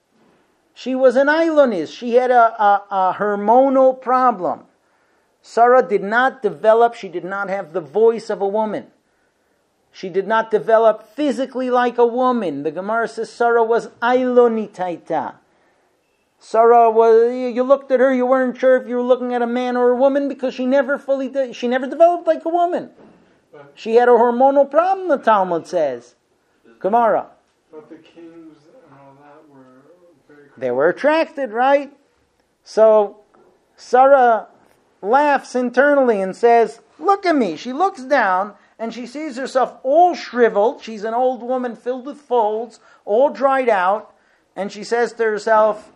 She was an Ilonist. She had a hormonal problem. Sarah did not develop. She did not have the voice of a woman. She did not develop physically like a woman. The Gemara says Sarah was Ilonitaita. Sarah was, you looked at her, you weren't sure if you were looking at a man or a woman because she never developed like a woman. She had a hormonal problem, the Talmud says. Gemara. But the kings and all that were very... They were attracted, right? So Sarah laughs internally and says, look at me. She looks down and she sees herself all shriveled. She's an old woman filled with folds, all dried out. And she says to herself,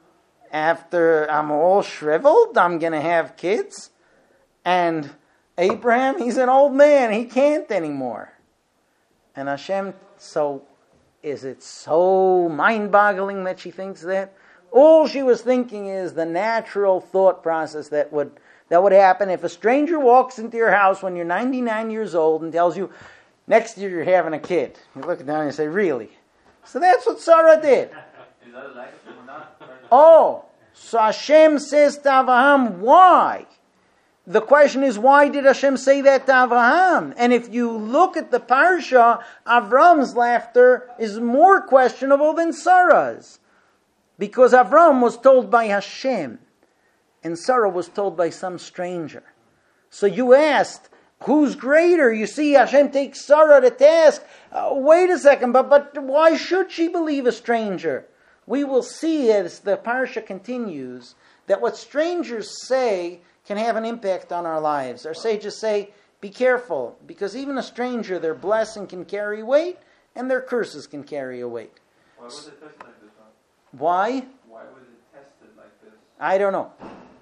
after I'm all shriveled, I'm going to have kids. And Abraham, he's an old man. He can't anymore. And Hashem, so is it so mind-boggling that she thinks that? All she was thinking is the natural thought process that would happen if a stranger walks into your house when you're 99 years old and tells you, next year you're having a kid. You look down and you say, really? So that's what Sarah did. Is that a legacy or not? Oh, so Hashem says to Avraham, why? The question is, why did Hashem say that to Avraham? And if you look at the parsha, Avram's laughter is more questionable than Sarah's. Because Avram was told by Hashem, and Sarah was told by some stranger. So you asked, who's greater? You see, Hashem takes Sarah to task. Wait a second, but why should she believe a stranger? We will see as the parsha continues that what strangers say can have an impact on our lives. Our sages say, be careful, because even a stranger, their blessing can carry weight, and their curses can carry a weight. Why was it tested like this? Why? Why was it tested like this? I don't know.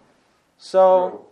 So,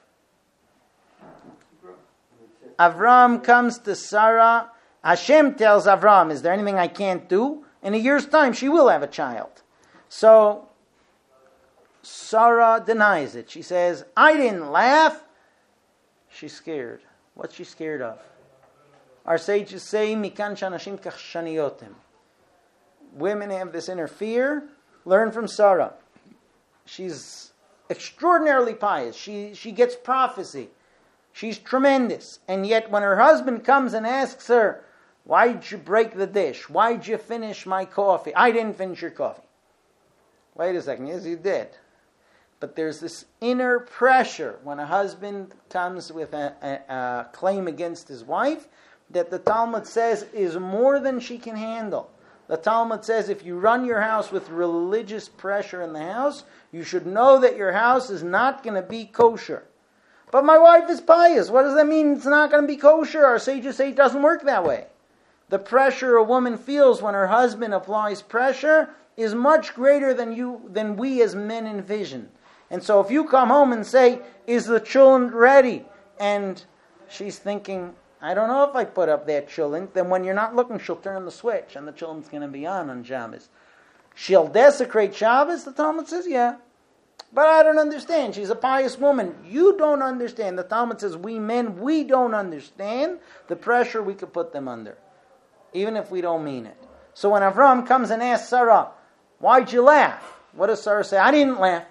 Avram comes to Sarah. Hashem tells Avram, is there anything I can't do? In a year's time, she will have a child. So, Sarah denies it. She says, I didn't laugh. She's scared. What's she scared of? Our sages say, Mikan shanashim kach shaniyotim. Women have this inner fear. Learn from Sarah. She's extraordinarily pious. She gets prophecy. She's tremendous. And yet when her husband comes and asks her, why'd you break the dish? Why'd you finish my coffee? I didn't finish your coffee. Wait a second. Yes, you did. But there's this inner pressure when a husband comes with a claim against his wife that the Talmud says is more than she can handle. The Talmud says if you run your house with religious pressure in the house, you should know that your house is not going to be kosher. But my wife is pious. What does that mean? It's not going to be kosher. Our sages say it doesn't work that way. The pressure a woman feels when her husband applies pressure is much greater than we as men envision. And so if you come home and say, is the chulent ready? And she's thinking, I don't know if I put up that chulent. Then when you're not looking, she'll turn the switch and the chulent's going to be on Shabbos. She'll desecrate Shabbos, the Talmud says, yeah. But I don't understand. She's a pious woman. You don't understand. The Talmud says, we men, we don't understand the pressure we could put them under, even if we don't mean it. So when Avram comes and asks Sarah, why'd you laugh? What does Sarah say? I didn't laugh.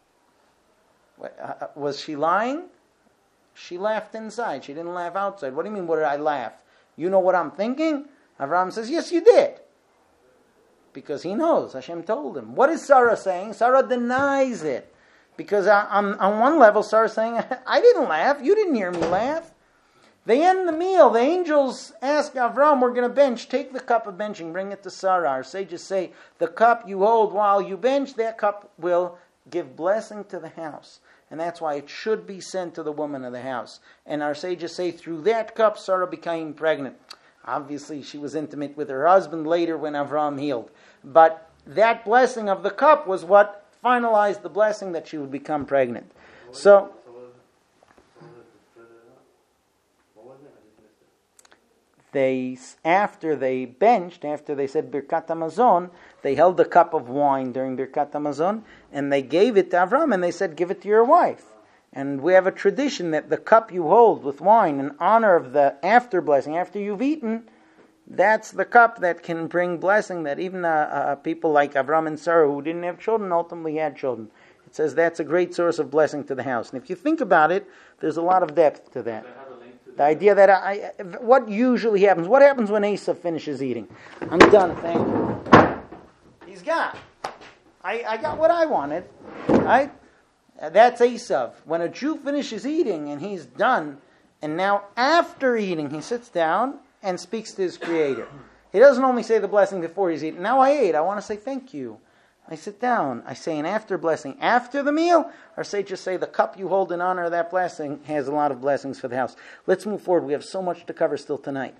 Was she lying? She laughed inside. She didn't laugh outside. What do you mean, what did I laugh? You know what I'm thinking? Avram says, yes, you did. Because he knows. Hashem told him. What is Sarah saying? Sarah denies it. Because on one level, Sarah's saying, I didn't laugh. You didn't hear me laugh. They end the meal. The angels ask Avram, we're going to bench. Take the cup of benching. Bring it to Sarah. Our sages say, the cup you hold while you bench, that cup will give blessing to the house. And that's why it should be sent to the woman of the house. And our sages say, through that cup, Sarah became pregnant. Obviously, she was intimate with her husband later when Avram healed. But that blessing of the cup was what finalized the blessing that she would become pregnant. So after they benched, after they said Birkat HaMazon, they held a cup of wine during Birkat HaMazon, and they gave it to Avram, and they said, give it to your wife. And we have a tradition that the cup you hold with wine in honor of the after blessing, after you've eaten, that's the cup that can bring blessing, that even people like Avram and Sarah who didn't have children ultimately had children. It says that's a great source of blessing to the house. And if you think about it, there's a lot of depth to that. The idea that what usually happens, what happens when Esav finishes eating? I'm done, thank you. He's gone. I got what I wanted. Right? That's Esav. When a Jew finishes eating and he's done, and now after eating he sits down and speaks to his Creator. He doesn't only say the blessing before he's eaten. Now I ate. I want to say thank you. I sit down. I say an after blessing after the meal. Or say just say the cup you hold in honor of that blessing has a lot of blessings for the house. Let's move forward. We have so much to cover still tonight.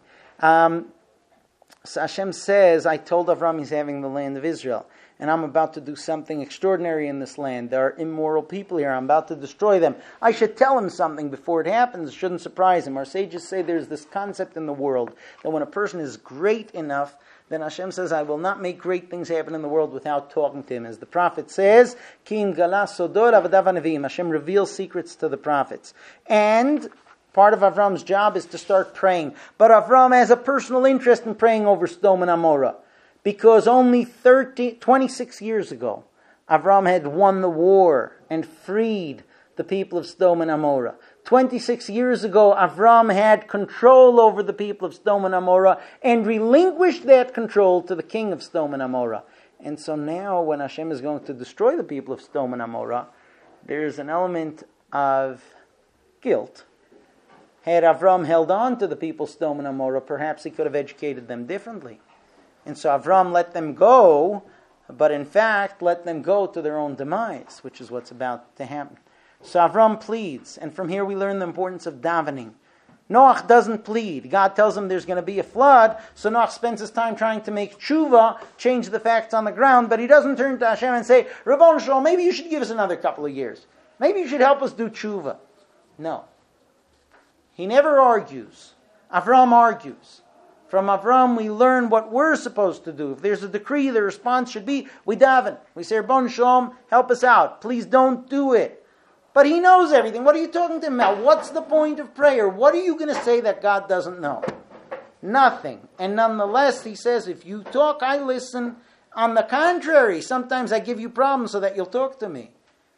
So Hashem says, I told Avram he's having the land of Israel. And I'm about to do something extraordinary in this land. There are immoral people here. I'm about to destroy them. I should tell him something before it happens. It shouldn't surprise him. Our sages say there's this concept in the world that when a person is great enough, then Hashem says, I will not make great things happen in the world without talking to him. As the prophet says, Ki im gala sodot avadav hanevim. Hashem reveals secrets to the prophets. And part of Avram's job is to start praying. But Avram has a personal interest in praying over Sodom and Amorah. Because only 26 years ago, Avram had won the war and freed the people of Sodom and Amorah. 26 years ago, Avram had control over the people of Sodom and Amorah and relinquished that control to the king of Sodom and Amorah. And so now, when Hashem is going to destroy the people of Sodom and Amorah, there's an element of guilt. Had Avram held on to the people of Sodom and Amorah, perhaps he could have educated them differently. And so Avram let them go, but in fact let them go to their own demise, which is what's about to happen. So Avram pleads, and from here we learn the importance of davening. Noach doesn't plead. God tells him there's going to be a flood, so Noach spends his time trying to make tshuva, change the facts on the ground, but he doesn't turn to Hashem and say, Ribono Shel Olam, maybe you should give us another couple of years. Maybe you should help us do tshuva. No. He never argues. Avram argues. From Avram, we learn what we're supposed to do. If there's a decree, the response should be, we daven. We say, Ribono Shel Olam, help us out. Please don't do it. But he knows everything. What are you talking to him about? What's the point of prayer? What are you going to say that God doesn't know? Nothing. And nonetheless, he says, if you talk, I listen. On the contrary, sometimes I give you problems so that you'll talk to me.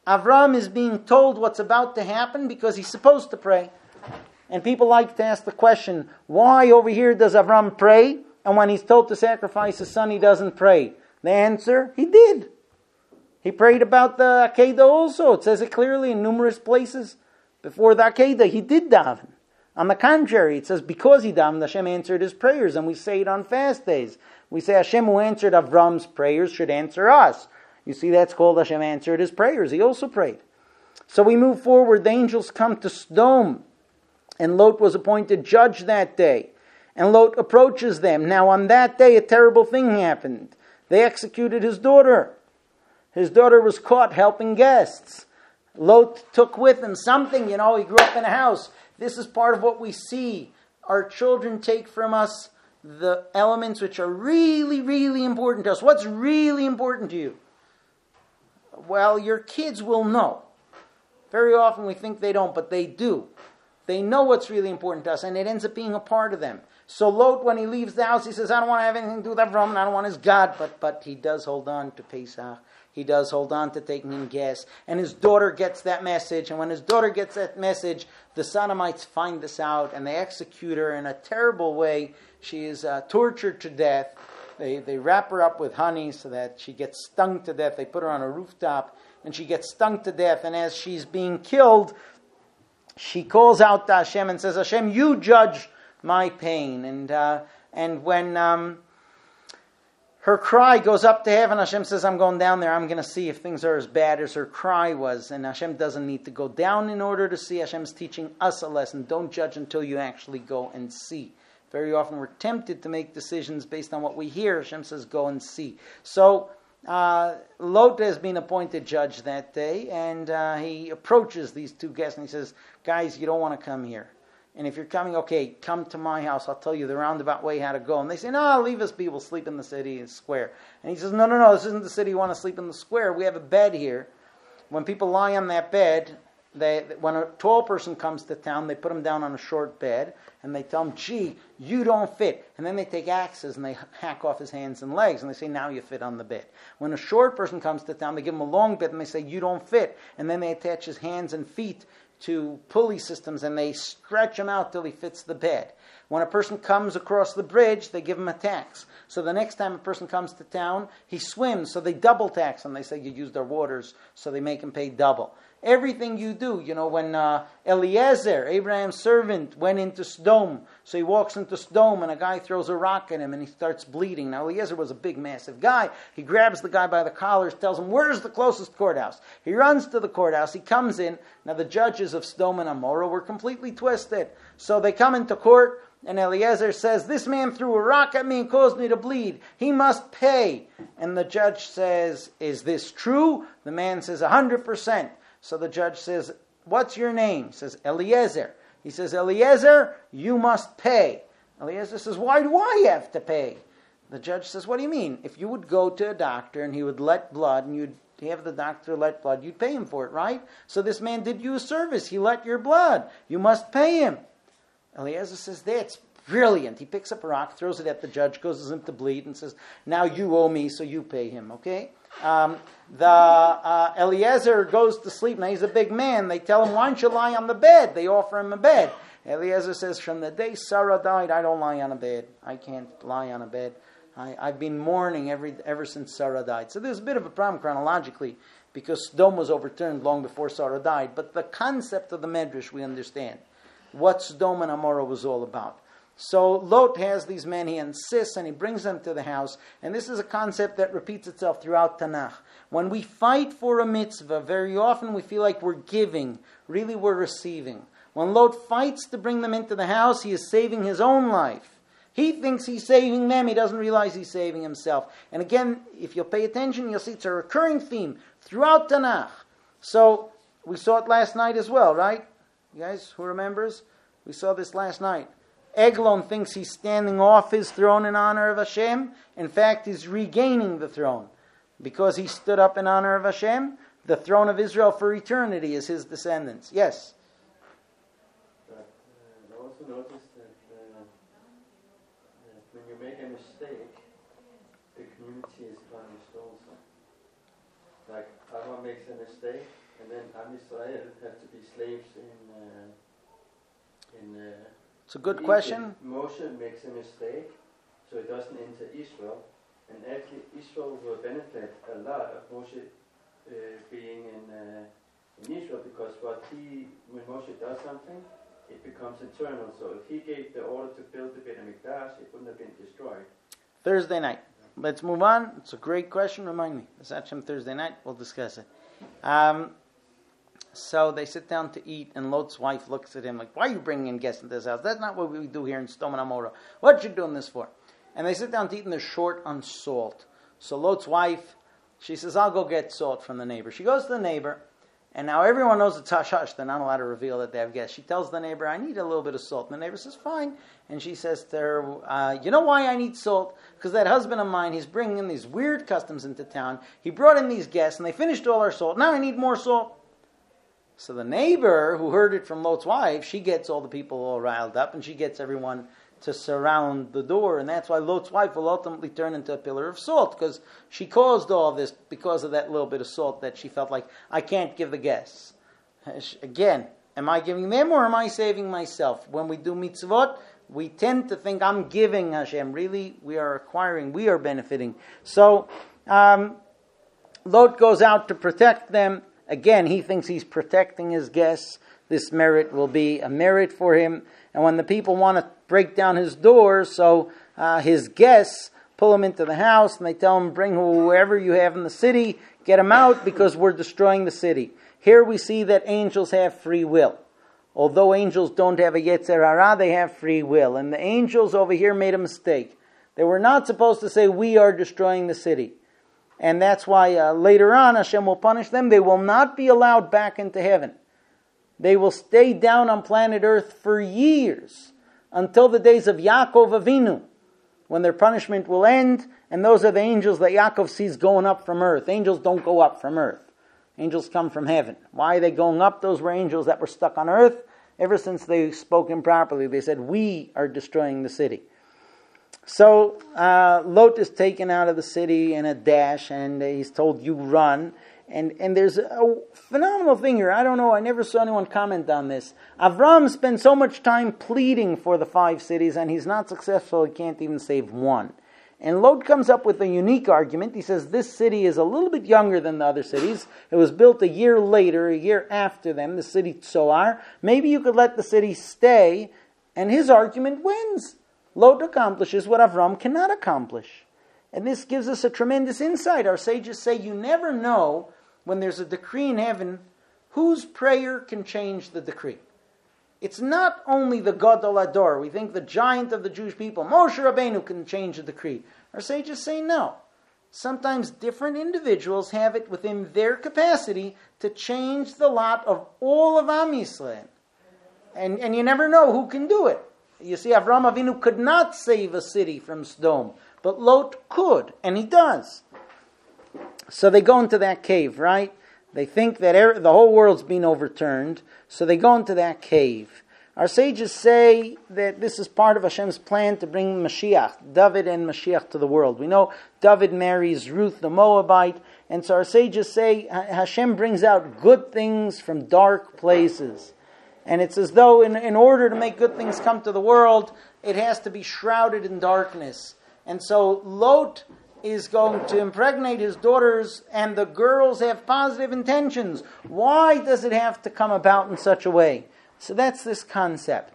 Avram is being told what's about to happen because he's supposed to pray. And people like to ask the question, why over here does Avram pray, and when he's told to sacrifice his son, he doesn't pray? The answer, he did. He prayed about the Akedah also. It says it clearly in numerous places. Before the Akedah, he did daven. On the contrary, it says because he davened, Hashem answered his prayers, and we say it on fast days. We say Hashem who answered Avram's prayers should answer us. You see, that's called Hashem answered his prayers. He also prayed. So we move forward. The angels come to Sodom, and Lot was appointed judge that day. And Lot approaches them. Now on that day, a terrible thing happened. They executed his daughter. His daughter was caught helping guests. Lot took with him something, he grew up in a house. This is part of what we see. Our children take from us the elements which are really, really important to us. What's really important to you? Well, your kids will know. Very often we think they don't, but they do. They know what's really important to us, and it ends up being a part of them. So Lot, when he leaves the house, he says, I don't want to have anything to do with Avram, and I don't want his God, but he does hold on to Pesach. He does hold on to taking in guests. And his daughter gets that message. And when his daughter gets that message, the Sodomites find this out and they execute her in a terrible way. She is tortured to death. They wrap her up with honey so that she gets stung to death. They put her on a rooftop and she gets stung to death. And as she's being killed, she calls out to Hashem and says, Hashem, you judge my pain. And when her cry goes up to heaven, Hashem says, I'm going down there. I'm going to see if things are as bad as her cry was. And Hashem doesn't need to go down in order to see. Hashem's teaching us a lesson. Don't judge until you actually go and see. Very often we're tempted to make decisions based on what we hear. Hashem says, go and see. So Lot has been appointed judge that day. And he approaches these two guests and he says, guys, you don't want to come here. And if you're coming, okay, come to my house. I'll tell you the roundabout way how to go. And they say, no, leave us be. We'll sleep in the city square. And he says, no, this isn't the city. You want to sleep in the square. We have a bed here. When people lie on that bed, when a tall person comes to town, they put him down on a short bed. And they tell him, gee, you don't fit. And then they take axes and they hack off his hands and legs. And they say, now you fit on the bed. When a short person comes to town, they give him a long bed and they say, you don't fit. And then they attach his hands and feet to pulley systems and they stretch him out till he fits the bed. When a person comes across the bridge, they give him a tax. So the next time a person comes to town, he swims, so they double tax him. They say you used our waters, so they make him pay double. Everything you do, when Eliezer, Abraham's servant, went into Sodom, so he walks into Sodom and a guy throws a rock at him and he starts bleeding. Now Eliezer was a big, massive guy. He grabs the guy by the collar, tells him, where's the closest courthouse? He runs to the courthouse, he comes in. Now the judges of Sodom and Amorah were completely twisted. So they come into court and Eliezer says, this man threw a rock at me and caused me to bleed. He must pay. And the judge says, is this true? The man says, 100%. So the judge says, what's your name? He says, Eliezer. He says, Eliezer, you must pay. Eliezer says, why do I have to pay? The judge says, what do you mean? If you would go to a doctor and he would let blood and you'd have the doctor let blood, you'd pay him for it, right? So this man did you a service. He let your blood. You must pay him. Eliezer says, that's brilliant. He picks up a rock, throws it at the judge, causes him to bleed, and says, now you owe me, so you pay him, okay? Eliezer goes to sleep. Now he's a big man. They tell him, why don't you lie on the bed? They offer him a bed. Eliezer says, from the day Sarah died, I don't lie on a bed. I can't lie on a bed. I've been mourning ever since Sarah died. So there's a bit of a problem chronologically because Sodom was overturned long before Sarah died. But the concept of the Medrash we understand. What Sodom and Amorah was all about. So Lot has these men, he insists, and he brings them to the house. And this is a concept that repeats itself throughout Tanakh. When we fight for a mitzvah, very often we feel like we're giving. Really, we're receiving. When Lot fights to bring them into the house, he is saving his own life. He thinks he's saving them. He doesn't realize he's saving himself. And again, if you'll pay attention, you'll see it's a recurring theme throughout Tanakh. So we saw it last night as well, right? You guys, who remembers? We saw this last night. Eglon thinks he's standing off his throne in honor of Hashem. In fact, he's regaining the throne. Because he stood up in honor of Hashem, the throne of Israel for eternity is his descendants. Yes? But I also noticed that when you make a mistake, the community is punished also. Like Abraham Avraham makes a mistake, and then Am Yisrael have to be slaves in It's a good Egypt. question. Moshe makes a mistake, so he doesn't enter Israel, and actually Israel will benefit a lot of Moshe being in Israel, because when Moshe does something, it becomes eternal. So if he gave the order to build the Beit HaMikdash, it wouldn't have been destroyed. Thursday night. Let's move on. It's a great question. Remind me. It's Hashem Thursday night. We'll discuss it. So they sit down to eat, and Lot's wife looks at him like, "Why are you bringing in guests into this house? That's not what we do here in Sdom and Amorah. What you doing this for?" And they sit down to eat, and they're short on salt. So Lot's wife, she says, "I'll go get salt from the neighbor." She goes to the neighbor, and now everyone knows it's hush-hush. They're not allowed to reveal that they have guests. She tells the neighbor, "I need a little bit of salt." And the neighbor says, "Fine." And she says to her, "You know why I need salt? Because that husband of mine, he's bringing in these weird customs into town. He brought in these guests, and they finished all our salt. Now I need more salt." So the neighbor, who heard it from Lot's wife, she gets all the people all riled up, and she gets everyone to surround the door. And that's why Lot's wife will ultimately turn into a pillar of salt, because she caused all this because of that little bit of salt that she felt like, I can't give the guests. Again, am I giving them or am I saving myself? When we do mitzvot, we tend to think, I'm giving Hashem. Really, we are acquiring, we are benefiting. So, Lot goes out to protect them. Again, he thinks he's protecting his guests. This merit will be a merit for him. And when the people want to break down his doors, so his guests pull him into the house, and they tell him, bring whoever you have in the city, get him out, because we're destroying the city. Here we see that angels have free will. Although angels don't have a Yetzer Hara, they have free will. And the angels over here made a mistake. They were not supposed to say, we are destroying the city. And that's why later on Hashem will punish them. They will not be allowed back into heaven. They will stay down on planet Earth for years, until the days of Yaakov Avinu, when their punishment will end. And those are the angels that Yaakov sees going up from earth. Angels don't go up from earth. Angels come from heaven. Why are they going up? Those were angels that were stuck on earth. Ever since they spoke improperly, they said, we are destroying the city. So Lot is taken out of the city in a dash, and he's told, you run. And there's a phenomenal thing here. I don't know, I never saw anyone comment on this. Avram spends so much time pleading for the 5 cities, and he's not successful. He can't even save one. And Lot comes up with a unique argument. He says this city is a little bit younger than the other cities. It was built a year later, a year after them, the city Tzoar. Maybe you could let the city stay, and his argument wins. Lot accomplishes what Avram cannot accomplish. And this gives us a tremendous insight. Our sages say you never know, when there's a decree in heaven, whose prayer can change the decree. It's not only the Gadol Ador. We think the giant of the Jewish people, Moshe Rabbeinu, can change the decree. Our sages say no. Sometimes different individuals have it within their capacity to change the lot of all of Am Yisrael. And you never know who can do it. You see, Avraham Avinu could not save a city from Sodom, but Lot could, and he does. So they go into that cave, right? They think that the whole world's been overturned, so they go into that cave. Our sages say that this is part of Hashem's plan to bring Mashiach, David and Mashiach, to the world. We know David marries Ruth the Moabite, and so our sages say Hashem brings out good things from dark places. And it's as though in order to make good things come to the world, it has to be shrouded in darkness. And so Lot is going to impregnate his daughters, and the girls have positive intentions. Why does it have to come about in such a way? So that's this concept.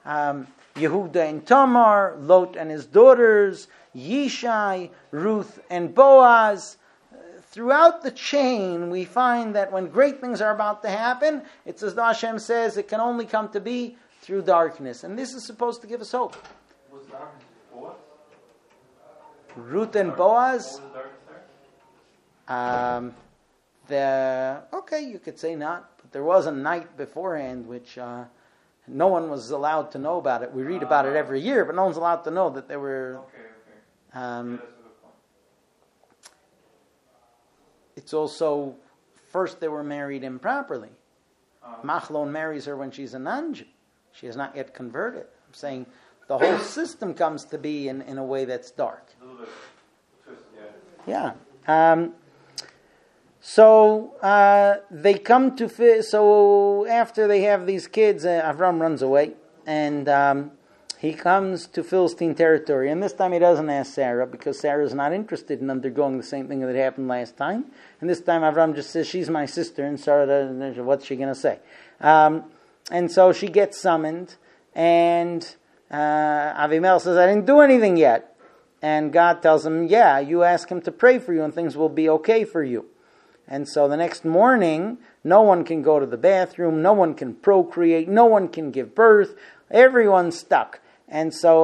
Yehuda and Tamar, Lot and his daughters, Yishai, Ruth and Boaz. Throughout the chain, we find that when great things are about to happen, it's as though Hashem says it can only come to be through darkness. And this is supposed to give us hope. Was darkness before? Ruth and Boaz? What was darkness there? Okay, you could say not. But there was a night beforehand which no one was allowed to know about it. We read about it every year, but no one's allowed to know that there were... Okay. It's also, first they were married improperly. Machlon marries her when she's a non-Jew. She has not yet converted. I'm saying the whole system comes to be in a way that's dark. A little bit twisted, Yeah. So they come to, so after they have these kids, Avram runs away, and he comes to Philistine territory. And this time he doesn't ask Sarah, because Sarah is not interested in undergoing the same thing that happened last time. And this time Avram just says, she's my sister, and Sarah doesn't, what's she going to say? And so she gets summoned, and Avimelech says, I didn't do anything yet. And God tells him, yeah, you ask him to pray for you, and things will be okay for you. And so the next morning, no one can go to the bathroom, no one can procreate, no one can give birth, everyone's stuck. And so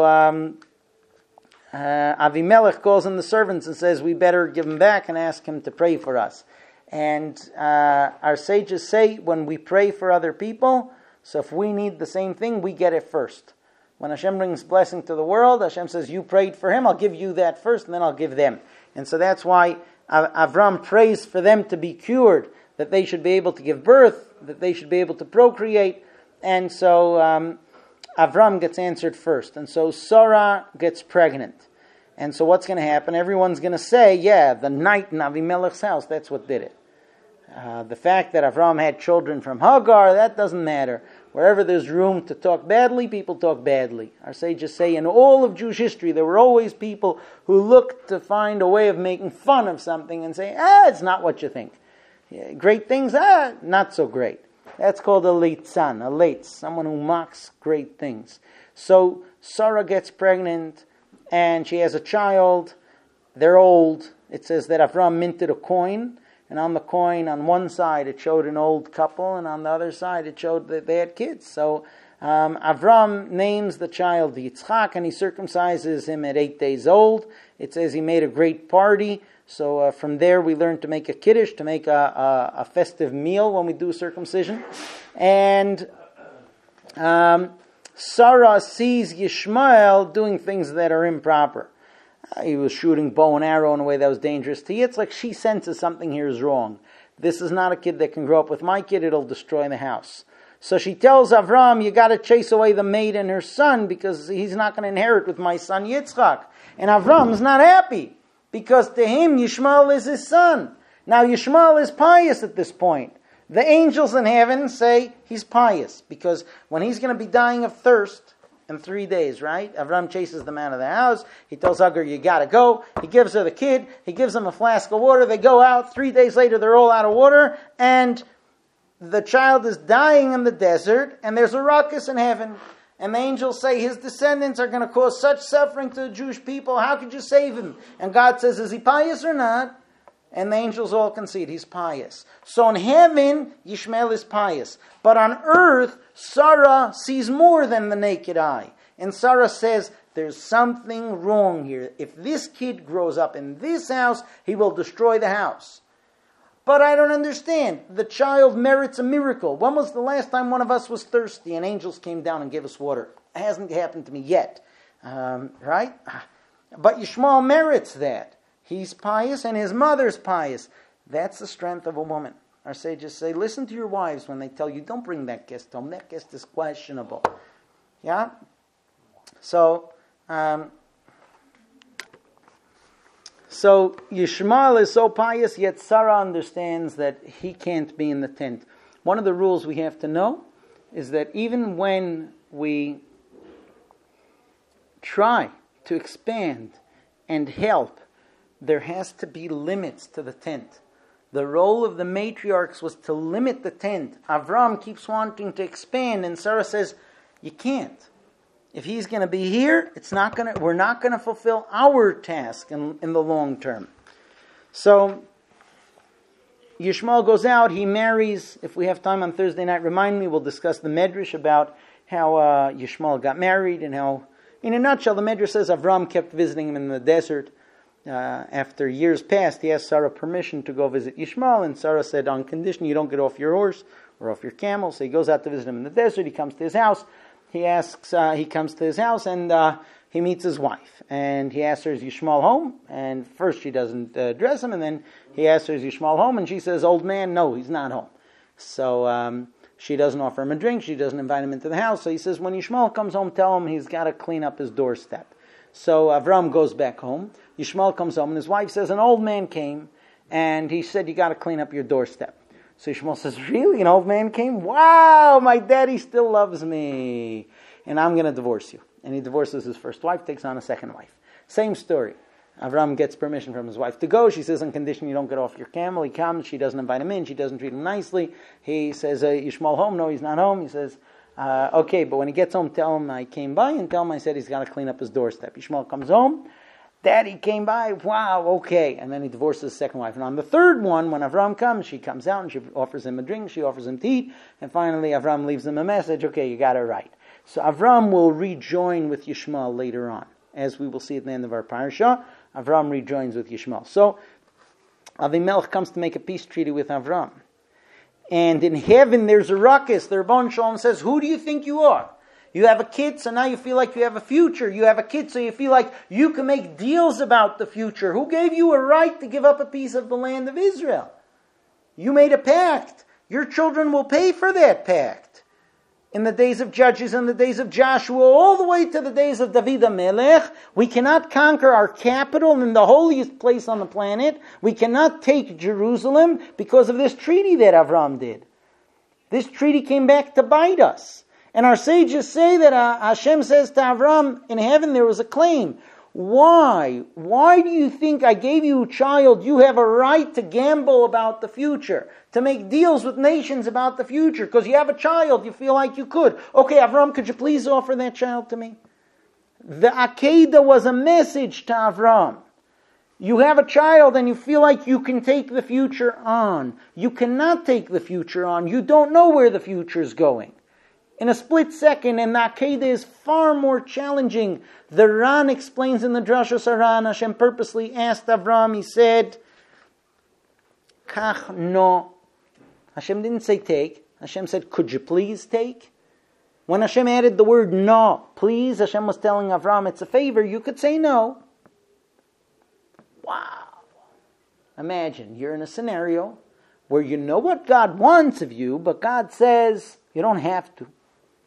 Avimelech calls in the servants and says, we better give him back and ask him to pray for us. And our sages say, when we pray for other people, so if we need the same thing, we get it first. When Hashem brings blessing to the world, Hashem says, you prayed for him, I'll give you that first, and then I'll give them. And so that's why Avram prays for them to be cured, that they should be able to give birth, that they should be able to procreate. And so Avram gets answered first. And so Sarah gets pregnant. And so what's going to happen? Everyone's going to say, yeah, the night in Avimelech's house, that's what did it. The fact that Avram had children from Hagar, that doesn't matter. Wherever there's room to talk badly, people talk badly. Our sages say in all of Jewish history, there were always people who looked to find a way of making fun of something and say, it's not what you think. Yeah, great things, not so great. That's called a leitzan, a leitz, someone who mocks great things. So Sarah gets pregnant, and she has a child. They're old. It says that Avram minted a coin, and on the coin, on one side, it showed an old couple, and on the other side, it showed that they had kids. So Avram names the child Yitzchak, and he circumcises him at 8 days old. It says he made a great party. So from there, we learn to make a kiddush, to make a festive meal when we do circumcision. And Sarah sees Yishmael doing things that are improper. He was shooting bow and arrow in a way that was dangerous to Yitzchak. She senses something here is wrong. This is not a kid that can grow up with my kid. It'll destroy the house. So she tells Avram, you got to chase away the maid and her son, because he's not going to inherit with my son Yitzchak. And Avram's not happy, because to him Yishmael is his son. Now Yishmael is pious at this point. The angels in heaven say he's pious, because when he's going to be dying of thirst in 3 days, right? Avram chases them out of the house. He tells Hagar, you got to go. He gives her the kid. He gives them a flask of water. They go out. 3 days later, they're all out of water. And the child is dying in the desert. And there's a ruckus in heaven. And the angels say his descendants are going to cause such suffering to the Jewish people. How could you save him? And God says, is he pious or not? And the angels all concede he's pious. So in heaven, Yishmael is pious. But on earth, Sarah sees more than the naked eye. And Sarah says, there's something wrong here. If this kid grows up in this house, he will destroy the house. But I don't understand. The child merits a miracle. When was the last time one of us was thirsty and angels came down and gave us water? It hasn't happened to me yet. Right? But Yishmael merits that. He's pious and his mother's pious. That's the strength of a woman. Our sages say, listen to your wives when they tell you, don't bring that guest home. That guest is questionable. Yeah? So Yishmael is so pious, yet Sarah understands that he can't be in the tent. One of the rules we have to know is that even when we try to expand and help, there has to be limits to the tent. The role of the matriarchs was to limit the tent. Avram keeps wanting to expand, and Sarah says, you can't. If he's going to be here, we're not going to fulfill our task in the long term. So Yishmael goes out, he marries. If we have time on Thursday night, remind me, we'll discuss the Medrash about how Yishmael got married, and how, in a nutshell, the Medrash says Avram kept visiting him in the desert. After years passed, he asked Sarah permission to go visit Yishmael, and Sarah said, on condition you don't get off your horse or off your camel. So he goes out to visit him in the desert. He comes to his house. He comes to his house, and he meets his wife. And he asks her, is Yishmael home? And first she doesn't address him, and then he asks her, is Yishmael home? And she says, old man, no, he's not home. So she doesn't offer him a drink. She doesn't invite him into the house. So he says, when Yishmael comes home, tell him he's got to clean up his doorstep. So Avram goes back home. Yishmael comes home, and his wife says, an old man came, and he said, you got to clean up your doorstep. So Yishmael says, really? An old man came? Wow, my daddy still loves me, and I'm going to divorce you. And he divorces his first wife, takes on a second wife. Same story. Avram gets permission from his wife to go. She says, on condition you don't get off your camel. He comes. She doesn't invite him in. She doesn't treat him nicely. He says, Yishmael home? No, he's not home. He says, okay, but when he gets home, tell him I came by and tell him I said he's got to clean up his doorstep. Yishmael comes home. Daddy came by. Wow, okay. And then he divorces his second wife. And on the third one, when Avram comes, she comes out and she offers him a drink. She offers him to eat. And finally, Avram leaves him a message. Okay, you got it right. So Avram will rejoin with Yishmael later on. As we will see at the end of our parasha, Avram rejoins with Yishmael. So Avimelech comes to make a peace treaty with Avram. And in heaven there's a ruckus. The Rebbeinu Shalom says, who do you think you are? You have a kid, so now you feel like you have a future. You have a kid, so you feel like you can make deals about the future. Who gave you a right to give up a piece of the land of Israel? You made a pact. Your children will pay for that pact. In the days of Judges and the days of Joshua, all the way to the days of David HaMelech, we cannot conquer our capital in the holiest place on the planet. We cannot take Jerusalem because of this treaty that Avram did. This treaty came back to bite us. And our sages say that Hashem says to Avram, in heaven there was a claim. Why? Why do you think I gave you a child? You have a right to gamble about the future, to make deals with nations about the future, because you have a child, you feel like you could. Okay, Avram, could you please offer that child to me? The Akedah was a message to Avram. You have a child and you feel like you can take the future on. You cannot take the future on. You don't know where the future is going. In a split second, and the Akedah is far more challenging. The Ran explains in the Drashos Haran, Hashem purposely asked Avram, he said, Kach no. Hashem didn't say take. Hashem said, could you please take? When Hashem added the word no, please, Hashem was telling Avram, it's a favor, you could say no. Wow. Imagine, you're in a scenario where you know what God wants of you, but God says, you don't have to.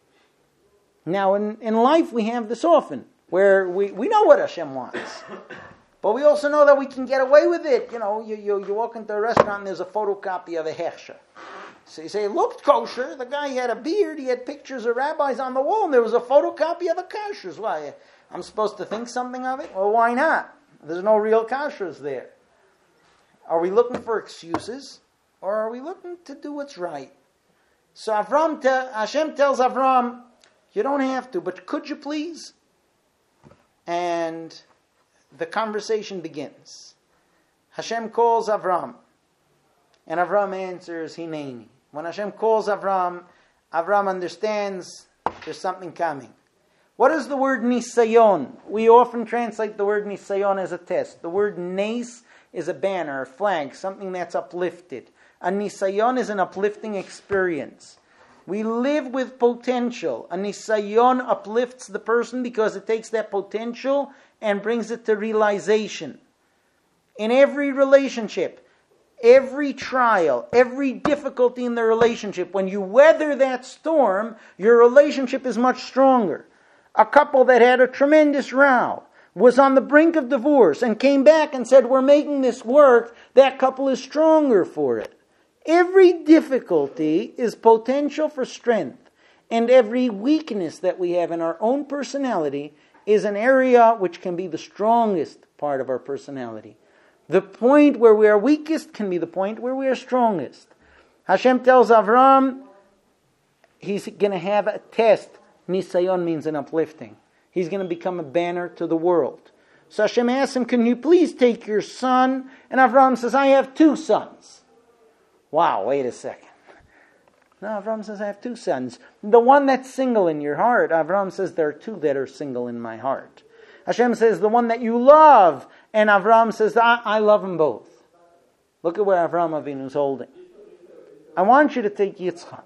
Now, in life, we have this often, where we know what Hashem wants. But we also know that we can get away with it. You know, you walk into a restaurant and there's a photocopy of a hechsher. So you say, it looked kosher. The guy had a beard. He had pictures of rabbis on the wall. And there was a photocopy of a kashrus. Why? I'm supposed to think something of it? Well, why not? There's no real kashrus there. Are we looking for excuses? Or are we looking to do what's right? So Hashem tells Avram, you don't have to, but could you please? And the conversation begins. Hashem calls Avram. And Avram answers, Hineni. When Hashem calls Avram, Avram understands there's something coming. What is the word nisayon? We often translate the word nisayon as a test. The word nes is a banner, a flag, something that's uplifted. A nisayon is an uplifting experience. We live with potential. A nisayon uplifts the person because it takes that potential and brings it to realization. In every relationship, every trial, every difficulty in the relationship, when you weather that storm, your relationship is much stronger. A couple that had a tremendous row was on the brink of divorce and came back and said, we're making this work, that couple is stronger for it. Every difficulty is potential for strength, and every weakness that we have in our own personality is an area which can be the strongest part of our personality. The point where we are weakest can be the point where we are strongest. Hashem tells Avram, he's going to have a test. Nisayon means an uplifting. He's going to become a banner to the world. So Hashem asks him, can you please take your son? And Avram says, I have 2 sons. Wow, wait a second. No, Avram says, I have 2 sons. The one that's single in your heart, Avram says, there are 2 that are single in my heart. Hashem says, the one that you love. And Avram says, I love them both. Look at where Avram Avinu is holding. I want you to take Yitzchak.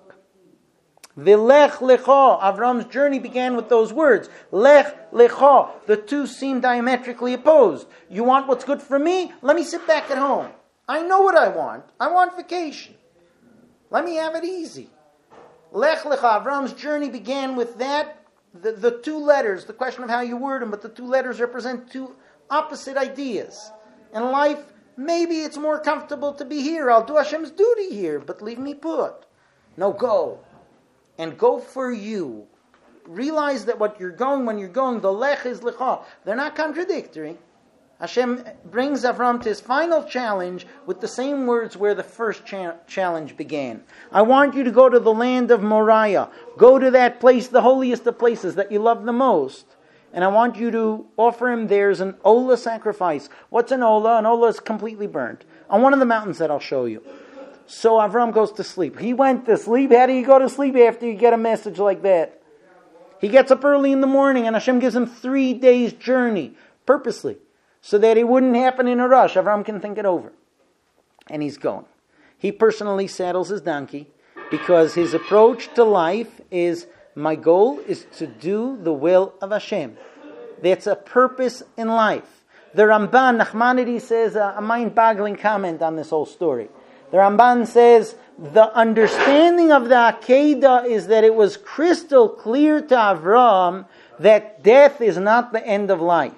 V'lech lecha. Avram's journey began with those words. Lech lecha. The 2 seem diametrically opposed. You want what's good for me? Let me sit back at home. I know what I want. I want vacation. Let me have it easy. Lech lecha. Avram's journey began with that. The 2 letters, the question of how you word them, but the 2 letters represent 2 opposite ideas. In life, Maybe it's more comfortable to be here. I'll do Hashem's duty here, but leave me put. No, go. And go for you. Realize that when you're going, the lech is lecha. They're not contradictory. Hashem brings Avram to his final challenge with the same words where the first challenge began. I want you to go to the land of Moriah. Go to that place, the holiest of places that you love the most. And I want you to offer him there's an Olah sacrifice. What's an Olah? An Olah is completely burnt. On one of the mountains that I'll show you. So Avram goes to sleep. He went to sleep. How do you go to sleep after you get a message like that? He gets up early in the morning and Hashem gives him 3 days journey, purposely, so that it wouldn't happen in a rush. Avram can think it over. And he's going. He personally saddles his donkey because his approach to life is, my goal is to do the will of Hashem. That's a purpose in life. The Ramban, Nachmanides, says a mind-boggling comment on this whole story. The Ramban says, the understanding of the Akedah is that it was crystal clear to Avram that death is not the end of life.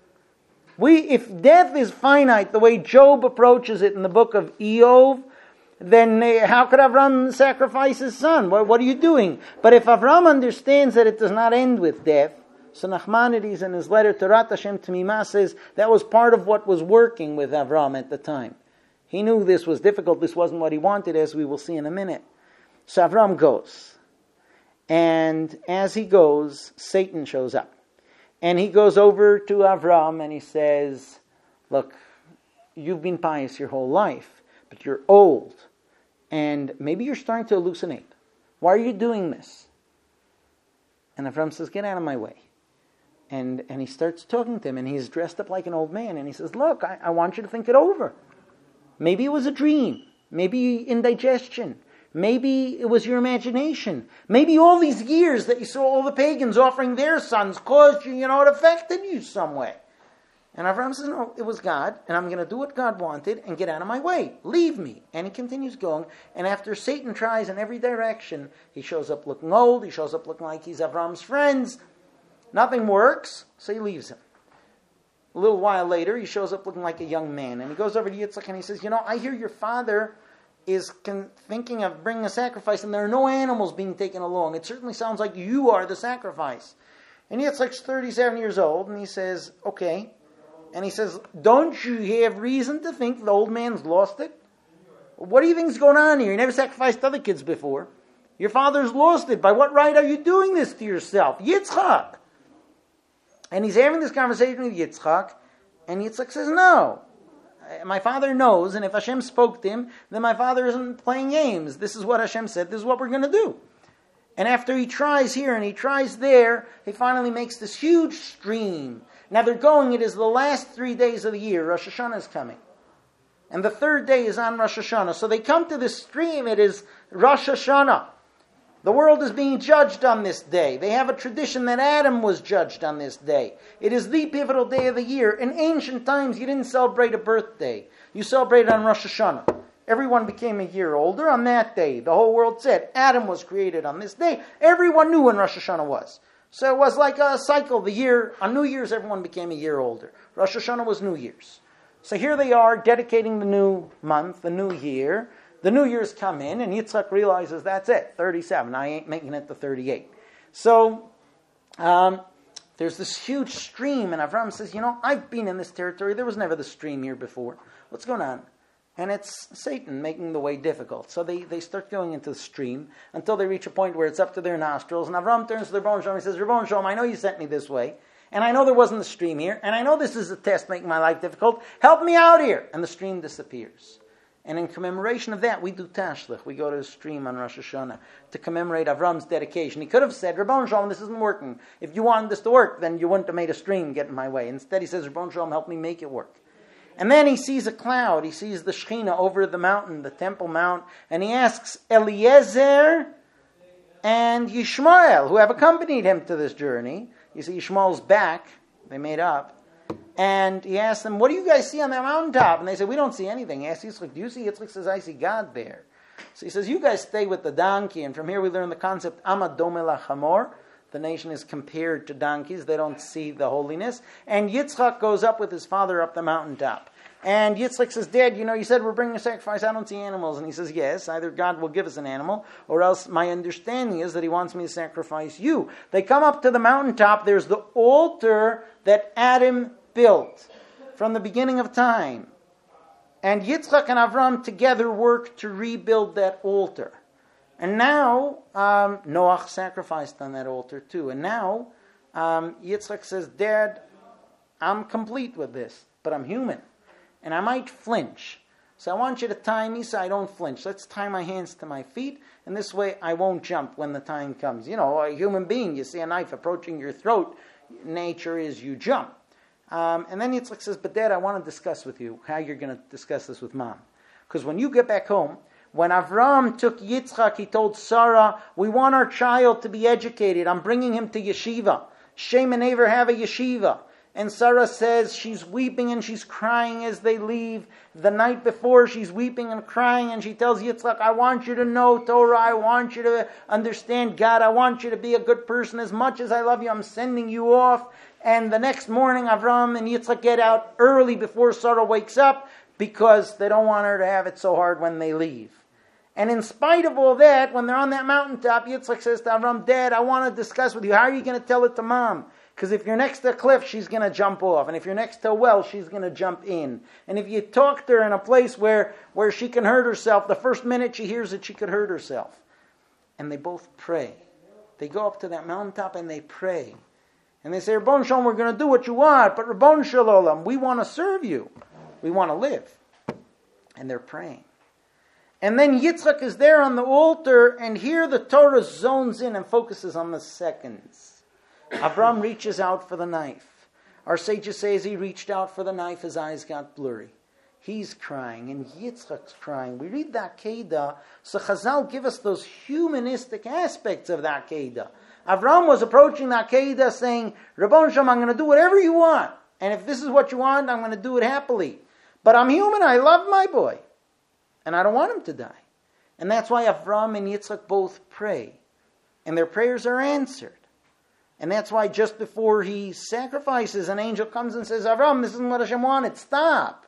If death is finite, the way Job approaches it in the book of Eov, then how could Avram sacrifice his son? What are you doing? But if Avram understands that it does not end with death, so Nachmanides in his letter to Rat Hashem Tamimah says that was part of what was working with Avram at the time. He knew this was difficult. This wasn't what he wanted, as we will see in a minute. So Avram goes. And as he goes, Satan shows up. And he goes over to Avram and he says, look, you've been pious your whole life, but you're old. And maybe you're starting to hallucinate. Why are you doing this? And Avram says, get out of my way. And he starts talking to him, and he's dressed up like an old man. And he says, look, I want you to think it over. Maybe it was a dream. Maybe indigestion. Maybe it was your imagination. Maybe all these years that you saw all the pagans offering their sons caused you, it affected you some way. And Avram says, no, it was God, and I'm going to do what God wanted and get out of my way. Leave me. And he continues going. And after Satan tries in every direction, he shows up looking old. He shows up looking like he's Avram's friends. Nothing works, so he leaves him. A little while later, he shows up looking like a young man. And he goes over to Yitzchak and he says, I hear your father is thinking of bringing a sacrifice and there are no animals being taken along. It certainly sounds like you are the sacrifice. And Yitzchak's 37 years old and he says, okay. And he says, don't you have reason to think the old man's lost it? What do you think is going on here? You never sacrificed other kids before. Your father's lost it. By what right are you doing this to yourself? Yitzchak! And he's having this conversation with Yitzchak, and Yitzchak says, no. My father knows, and if Hashem spoke to him, then my father isn't playing games. This is what Hashem said, this is what we're going to do. And after he tries here and he tries there, he finally makes this huge stream. Now they're going, it is the last 3 days of the year. Rosh Hashanah is coming. And the third day is on Rosh Hashanah. So they come to this stream, it is Rosh Hashanah. The world is being judged on this day. They have a tradition that Adam was judged on this day. It is the pivotal day of the year. In ancient times, you didn't celebrate a birthday. You celebrated on Rosh Hashanah. Everyone became a year older on that day. The whole world said Adam was created on this day. Everyone knew when Rosh Hashanah was. So it was like a cycle. The year, on New Year's, everyone became a year older. Rosh Hashanah was New Year's. So here they are dedicating the new month, the new year. The New Year's come in, and Yitzchak realizes that's it, 37. I ain't making it to 38. So there's this huge stream, and Avram says, I've been in this territory. There was never the stream here before. What's going on? And it's Satan making the way difficult. So they start going into the stream until they reach a point where it's up to their nostrils. And Avram turns to the Rebbeinu Shalom and says, Rebbeinu Shalom, I know you sent me this way. And I know there wasn't a stream here. And I know this is a test making my life difficult. Help me out here. And the stream disappears. And in commemoration of that, we do Tashlich. We go to the stream on Rosh Hashanah to commemorate Avram's dedication. He could have said, Rebbeinu Shalom, this isn't working. If you wanted this to work, then you wouldn't have made a stream get in my way. Instead, he says, Rebbeinu Shalom, help me make it work. And then he sees a cloud. He sees the Shekhinah over the mountain, the Temple Mount. And he asks Eliezer and Yishmael, who have accompanied him to this journey. You see Yishmael's back. They made up. And he asks them, what do you guys see on that mountaintop? And they say, we don't see anything. He asks Yitzchak, do you see? Yitzchak says, I see God there. So he says, you guys stay with the donkey. And from here we learn the concept, Amad Domeh LaChamor. The nation is compared to donkeys. They don't see the holiness. And Yitzchak goes up with his father up the mountaintop. And Yitzchak says, Dad, you said we're bringing a sacrifice. I don't see animals. And he says, yes, either God will give us an animal, or else my understanding is that he wants me to sacrifice you. They come up to the mountaintop. There's the altar that Adam built from the beginning of time. And Yitzchak and Avram together worked to rebuild that altar. And now, Noach sacrificed on that altar too. And now, Yitzchak says, Dad, I'm complete with this, but I'm human. And I might flinch. So I want you to tie me so I don't flinch. Let's tie my hands to my feet, and this way I won't jump when the time comes. A human being, you see a knife approaching your throat, nature is you jump. And then Yitzchak says, but Dad, I want to discuss with you how you're going to discuss this with Mom. Because when you get back home, when Avram took Yitzchak, he told Sarah, we want our child to be educated. I'm bringing him to yeshiva. Shem and Aver have a yeshiva. And Sarah says she's weeping and she's crying as they leave. The night before, she's weeping and crying, and she tells Yitzchak, I want you to know Torah. I want you to understand God. I want you to be a good person. As much as I love you, I'm sending you off. And the next morning, Avram and Yitzchak get out early before Sarah wakes up, because they don't want her to have it so hard when they leave. And in spite of all that, when they're on that mountaintop, Yitzchak says to Avram, Dad, I want to discuss with you. How are you going to tell it to Mom? Because if you're next to a cliff, she's going to jump off. And if you're next to a well, she's going to jump in. And if you talk to her in a place where she can hurt herself, the first minute she hears it, she could hurt herself. And they both pray. They go up to that mountaintop and they pray. And they say, Rabbon Shalom, we're going to do what you want, but Rabbon Shalom, we want to serve you. We want to live. And they're praying. And then Yitzchak is there on the altar, and here the Torah zones in and focuses on the seconds. Avram reaches out for the knife. Our sages say as he reached out for the knife, his eyes got blurry. He's crying, and Yitzchak's crying. We read the Akedah, so Chazal give us those humanistic aspects of the Akedah. Avram was approaching the Akedah saying, Rabbon Shalom, I'm going to do whatever you want. And if this is what you want, I'm going to do it happily. But I'm human, I love my boy. And I don't want him to die. And that's why Avram and Yitzchak both pray. And their prayers are answered. And that's why just before he sacrifices, an angel comes and says, Avram, this isn't what Hashem wanted. Stop.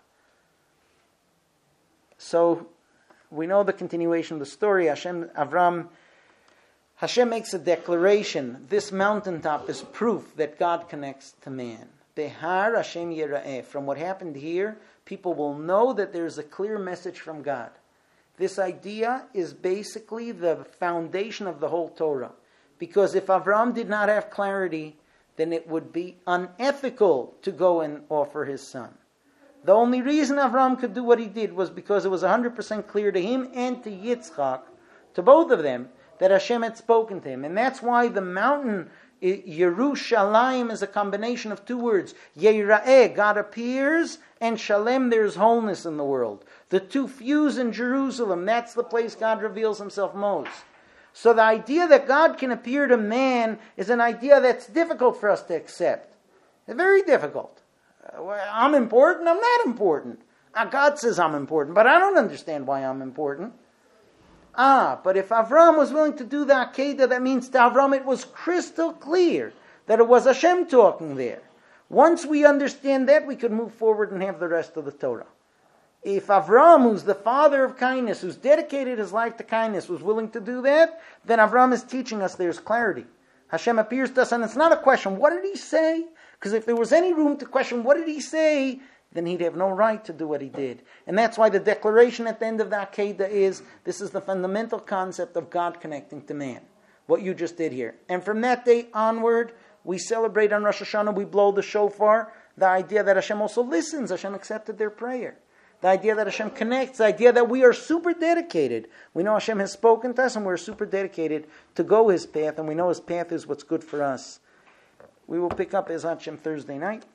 So we know the continuation of the story. Hashem makes a declaration. This mountaintop is proof that God connects to man. Behar Hashem Yera'eh. From what happened here, people will know that there's a clear message from God. This idea is basically the foundation of the whole Torah. Because if Avram did not have clarity, then it would be unethical to go and offer his son. The only reason Avram could do what he did was because it was 100% clear to him and to Yitzchak, to both of them, that Hashem had spoken to him. And that's why the mountain, Yerushalayim, is a combination of two words. Yera'eh, God appears, and Shalem, there's wholeness in the world. The two fuse in Jerusalem. That's the place God reveals himself most. So the idea that God can appear to man is an idea that's difficult for us to accept. It's very difficult. I'm important, I'm not important. God says I'm important, but I don't understand why I'm important. But if Avram was willing to do the Akedah, that means to Avram it was crystal clear that it was Hashem talking there. Once we understand that, we could move forward and have the rest of the Torah. If Avram, who's the father of kindness, who's dedicated his life to kindness, was willing to do that, then Avram is teaching us there's clarity. Hashem appears to us, and it's not a question, what did he say? Because if there was any room to question, what did he say? Then he'd have no right to do what he did. And that's why the declaration at the end of the Akedah is, this is the fundamental concept of God connecting to man. What you just did here. And from that day onward, we celebrate on Rosh Hashanah, we blow the shofar, the idea that Hashem also listens, Hashem accepted their prayer. The idea that Hashem connects, the idea that we are super dedicated. We know Hashem has spoken to us and we're super dedicated to go His path, and we know His path is what's good for us. We will pick up Ezrat Hashem Thursday night.